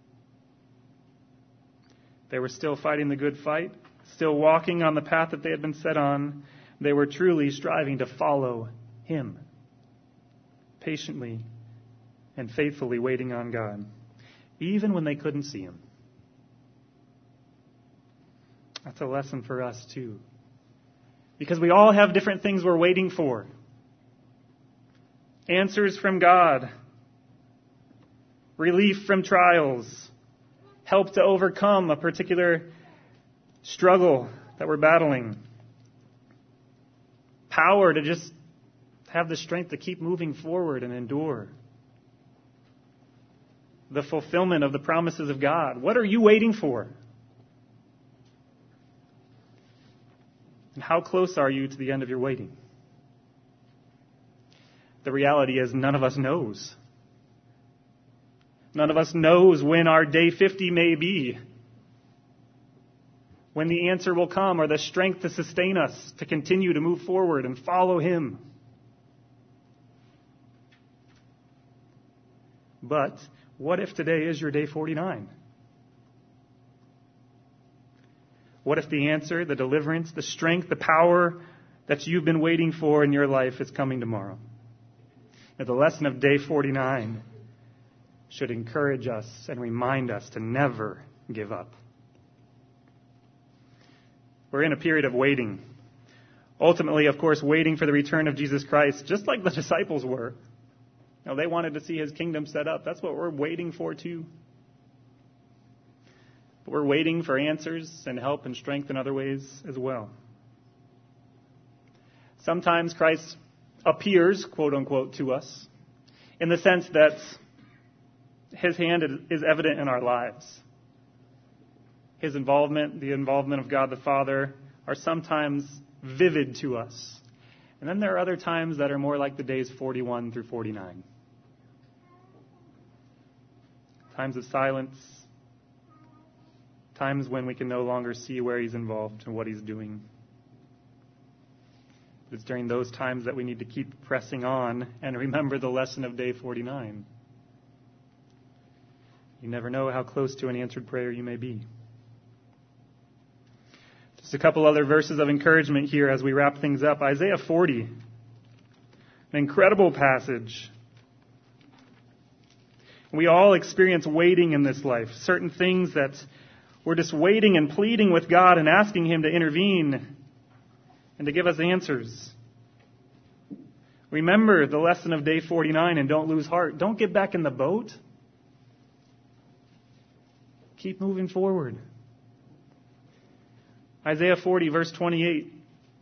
They were still fighting the good fight, still walking on the path that they had been set on. They were truly striving to follow Him, patiently and faithfully waiting on God, even when they couldn't see Him. That's a lesson for us too, because we all have different things we're waiting for. Answers from God, relief from trials, help to overcome a particular struggle that we're battling, power to just have the strength to keep moving forward and endure, the fulfillment of the promises of God. What are you waiting for? And how close are you to the end of your waiting? The reality is none of us knows. None of us knows when our day fifty may be, when the answer will come or the strength to sustain us to continue to move forward and follow Him. But what if today is your day forty-nine? What if the answer, the deliverance, the strength, the power that you've been waiting for in your life is coming tomorrow? Now, the lesson of day forty-nine should encourage us and remind us to never give up. We're in a period of waiting. Ultimately, of course, waiting for the return of Jesus Christ, just like the disciples were. Now, they wanted to see His kingdom set up. That's what we're waiting for too. But we're waiting for answers and help and strength in other ways as well. Sometimes Christ appears, quote unquote, to us in the sense that His hand is evident in our lives. His involvement, the involvement of God the Father, are sometimes vivid to us. And then there are other times that are more like the days forty-one through forty-nine. Times of silence. Times when we can no longer see where He's involved and what He's doing. It's during those times that we need to keep pressing on and remember the lesson of day forty-nine. You never know how close to an answered prayer you may be. Just a couple other verses of encouragement here as we wrap things up. Isaiah forty, an incredible passage. We all experience waiting in this life. Certain things that we're just waiting and pleading with God and asking Him to intervene and to give us answers. Remember the lesson of day forty-nine and don't lose heart. Don't get back in the boat. Keep moving forward. Isaiah forty, verse twenty-eight.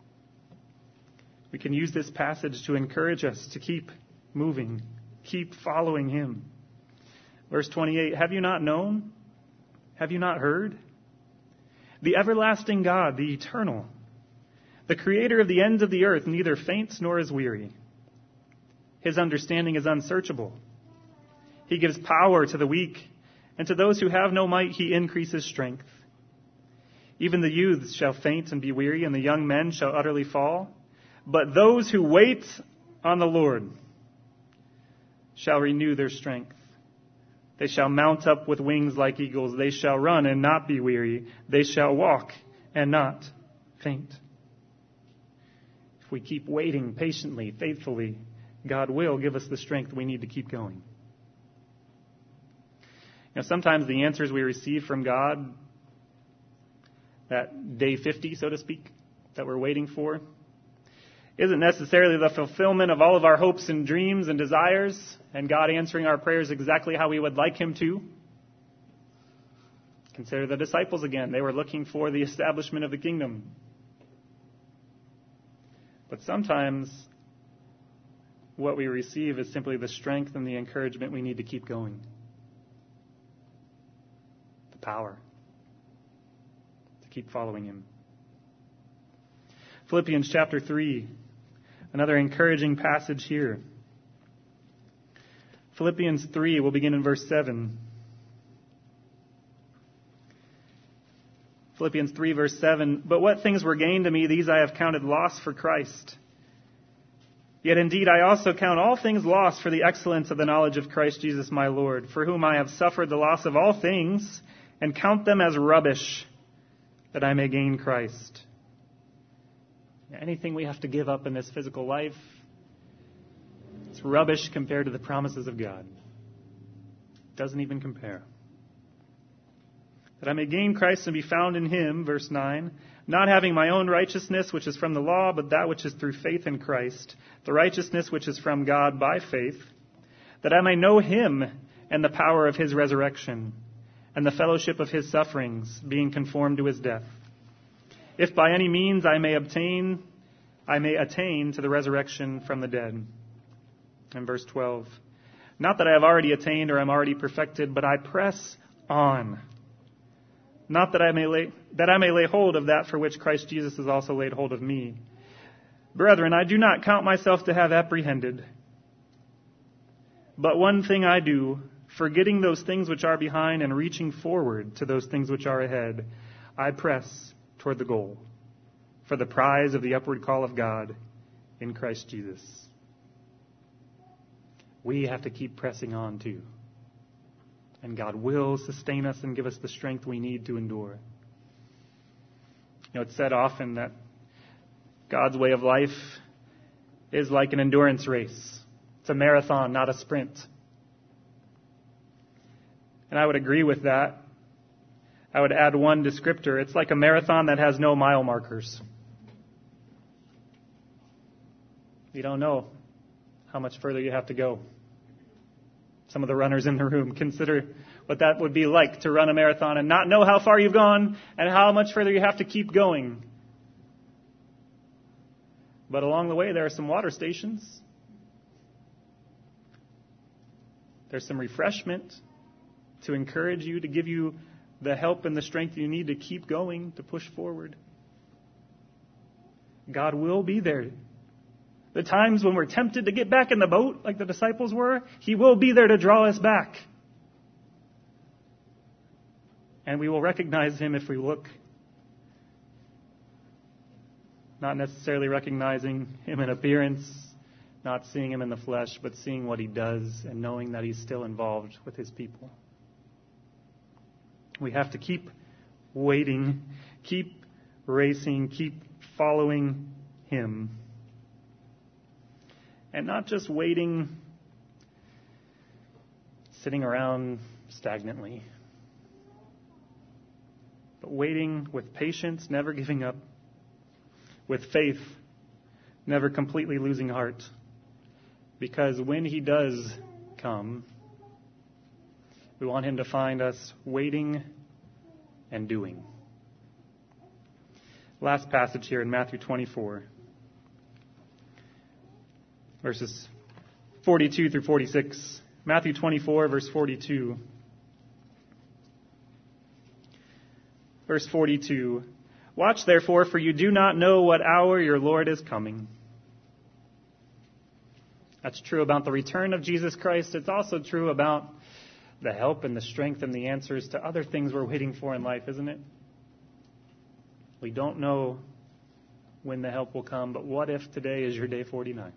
We can use this passage to encourage us to keep moving, keep following Him. Verse twenty-eight, have you not known? Have you not heard? The everlasting God, the eternal, the creator of the ends of the earth, neither faints nor is weary. His understanding is unsearchable. He gives power to the weak, and to those who have no might, He increases strength. Even the youths shall faint and be weary, and the young men shall utterly fall. But those who wait on the Lord shall renew their strength. They shall mount up with wings like eagles. They shall run and not be weary. They shall walk and not faint. If we keep waiting patiently, faithfully, God will give us the strength we need to keep going. You know, sometimes the answers we receive from God, that day fifty, so to speak, that we're waiting for, isn't necessarily the fulfillment of all of our hopes and dreams and desires, and God answering our prayers exactly how we would like Him to. Consider the disciples again. They were looking for the establishment of the kingdom. But sometimes what we receive is simply the strength and the encouragement we need to keep going. The power to keep following Him. Philippians chapter three, another encouraging passage here. Philippians three, we'll begin in verse seven. Philippians three, verse seven. But what things were gained to me, these I have counted loss for Christ. Yet indeed I also count all things lost for the excellence of the knowledge of Christ Jesus my Lord, for whom I have suffered the loss of all things, and count them as rubbish, that I may gain Christ. Anything we have to give up in this physical life, it's rubbish compared to the promises of God. It doesn't even compare. That I may gain Christ and be found in Him, verse nine, not having my own righteousness, which is from the law, but that which is through faith in Christ, the righteousness which is from God by faith, that I may know Him and the power of His resurrection, and the fellowship of His sufferings, being conformed to His death, if by any means I may obtain, I may attain to the resurrection from the dead. And verse twelve, not that I have already attained or am already perfected, but I press on, not that I may lay, that I may lay hold of that for which Christ Jesus has also laid hold of me. Brethren, I do not count myself to have apprehended, but one thing I do, forgetting those things which are behind and reaching forward to those things which are ahead, I press toward the goal, for the prize of the upward call of God in Christ Jesus. We have to keep pressing on too. And God will sustain us and give us the strength we need to endure. You know, it's said often that God's way of life is like an endurance race. It's a marathon, not a sprint. And I would agree with that. I would add one descriptor. It's like a marathon that has no mile markers. You don't know how much further you have to go. Some of the runners in the room, consider what that would be like to run a marathon and not know how far you've gone and how much further you have to keep going. But along the way, there are some water stations. There's some refreshment to encourage you, to give you the help and the strength you need to keep going, to push forward. God will be there. The times when we're tempted to get back in the boat, like the disciples were, He will be there to draw us back. And we will recognize Him if we look. Not necessarily recognizing Him in appearance, not seeing Him in the flesh, but seeing what He does and knowing that He's still involved with His people. We have to keep waiting, keep racing, keep following Him. And not just waiting, sitting around stagnantly, but waiting with patience, never giving up, with faith, never completely losing heart. Because when He does come, we want Him to find us waiting and doing. Last passage here in Matthew twenty-four. Verses forty-two through forty-six. Matthew twenty-four, verse forty-two. Verse forty-two. Watch therefore, for you do not know what hour your Lord is coming. That's true about the return of Jesus Christ. It's also true about the help and the strength and the answers to other things we're waiting for in life, isn't it? We don't know when the help will come, but what if today is your day forty-nine?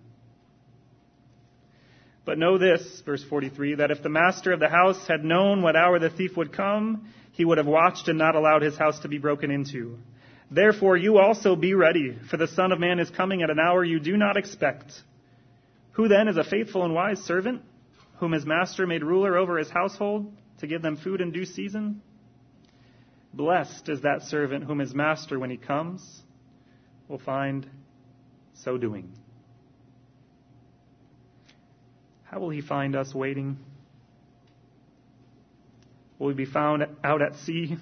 But know this, verse forty-three, that if the master of the house had known what hour the thief would come, he would have watched and not allowed his house to be broken into. Therefore you also be ready, for the Son of Man is coming at an hour you do not expect. Who then is a faithful and wise servant, whom his master made ruler over his household, to give them food in due season? Blessed is that servant whom his master, when he comes, will find so doing. How will he find us waiting? Will we be found out at sea,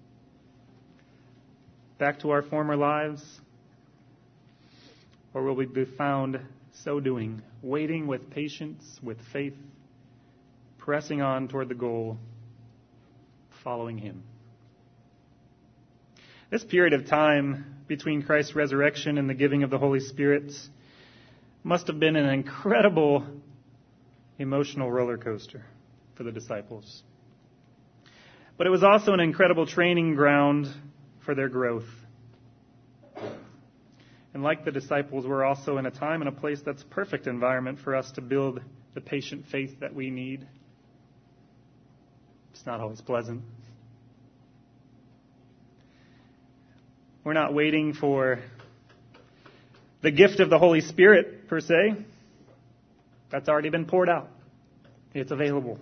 back to our former lives? Or will we be found so doing, waiting with patience, with faith, pressing on toward the goal, following him? This period of time between Christ's resurrection and the giving of the Holy Spirit must have been an incredible emotional roller coaster for the disciples. But it was also an incredible training ground for their growth. And like the disciples, we're also in a time and a place that's a perfect environment for us to build the patient faith that we need. It's not always pleasant. We're not waiting for the gift of the Holy Spirit, per se. That's already been poured out. It's available.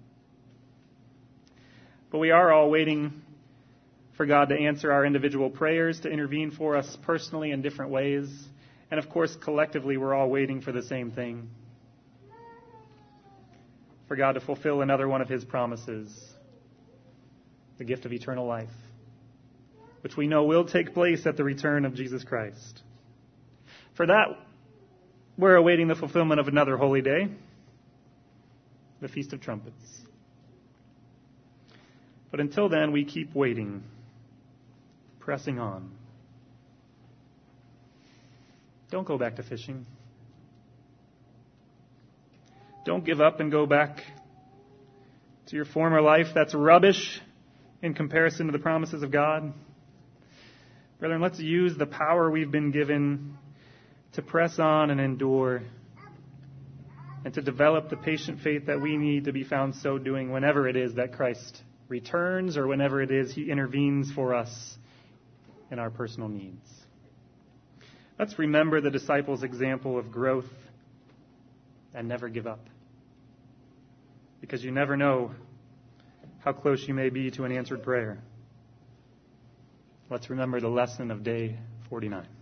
But we are all waiting for God to answer our individual prayers, to intervene for us personally in different ways. And of course, collectively, we're all waiting for the same thing. For God to fulfill another one of his promises, the gift of eternal life, which we know will take place at the return of Jesus Christ. For that, we're awaiting the fulfillment of another holy day, the Feast of Trumpets. But until then, we keep waiting, pressing on. Don't go back to fishing. Don't give up and go back to your former life. That's rubbish in comparison to the promises of God. Brethren, let's use the power we've been given to press on and endure and to develop the patient faith that we need to be found so doing whenever it is that Christ returns or whenever it is he intervenes for us in our personal needs. Let's remember the disciples' example of growth and never give up, because you never know how close you may be to an answered prayer. Let's remember the lesson of day forty-nine.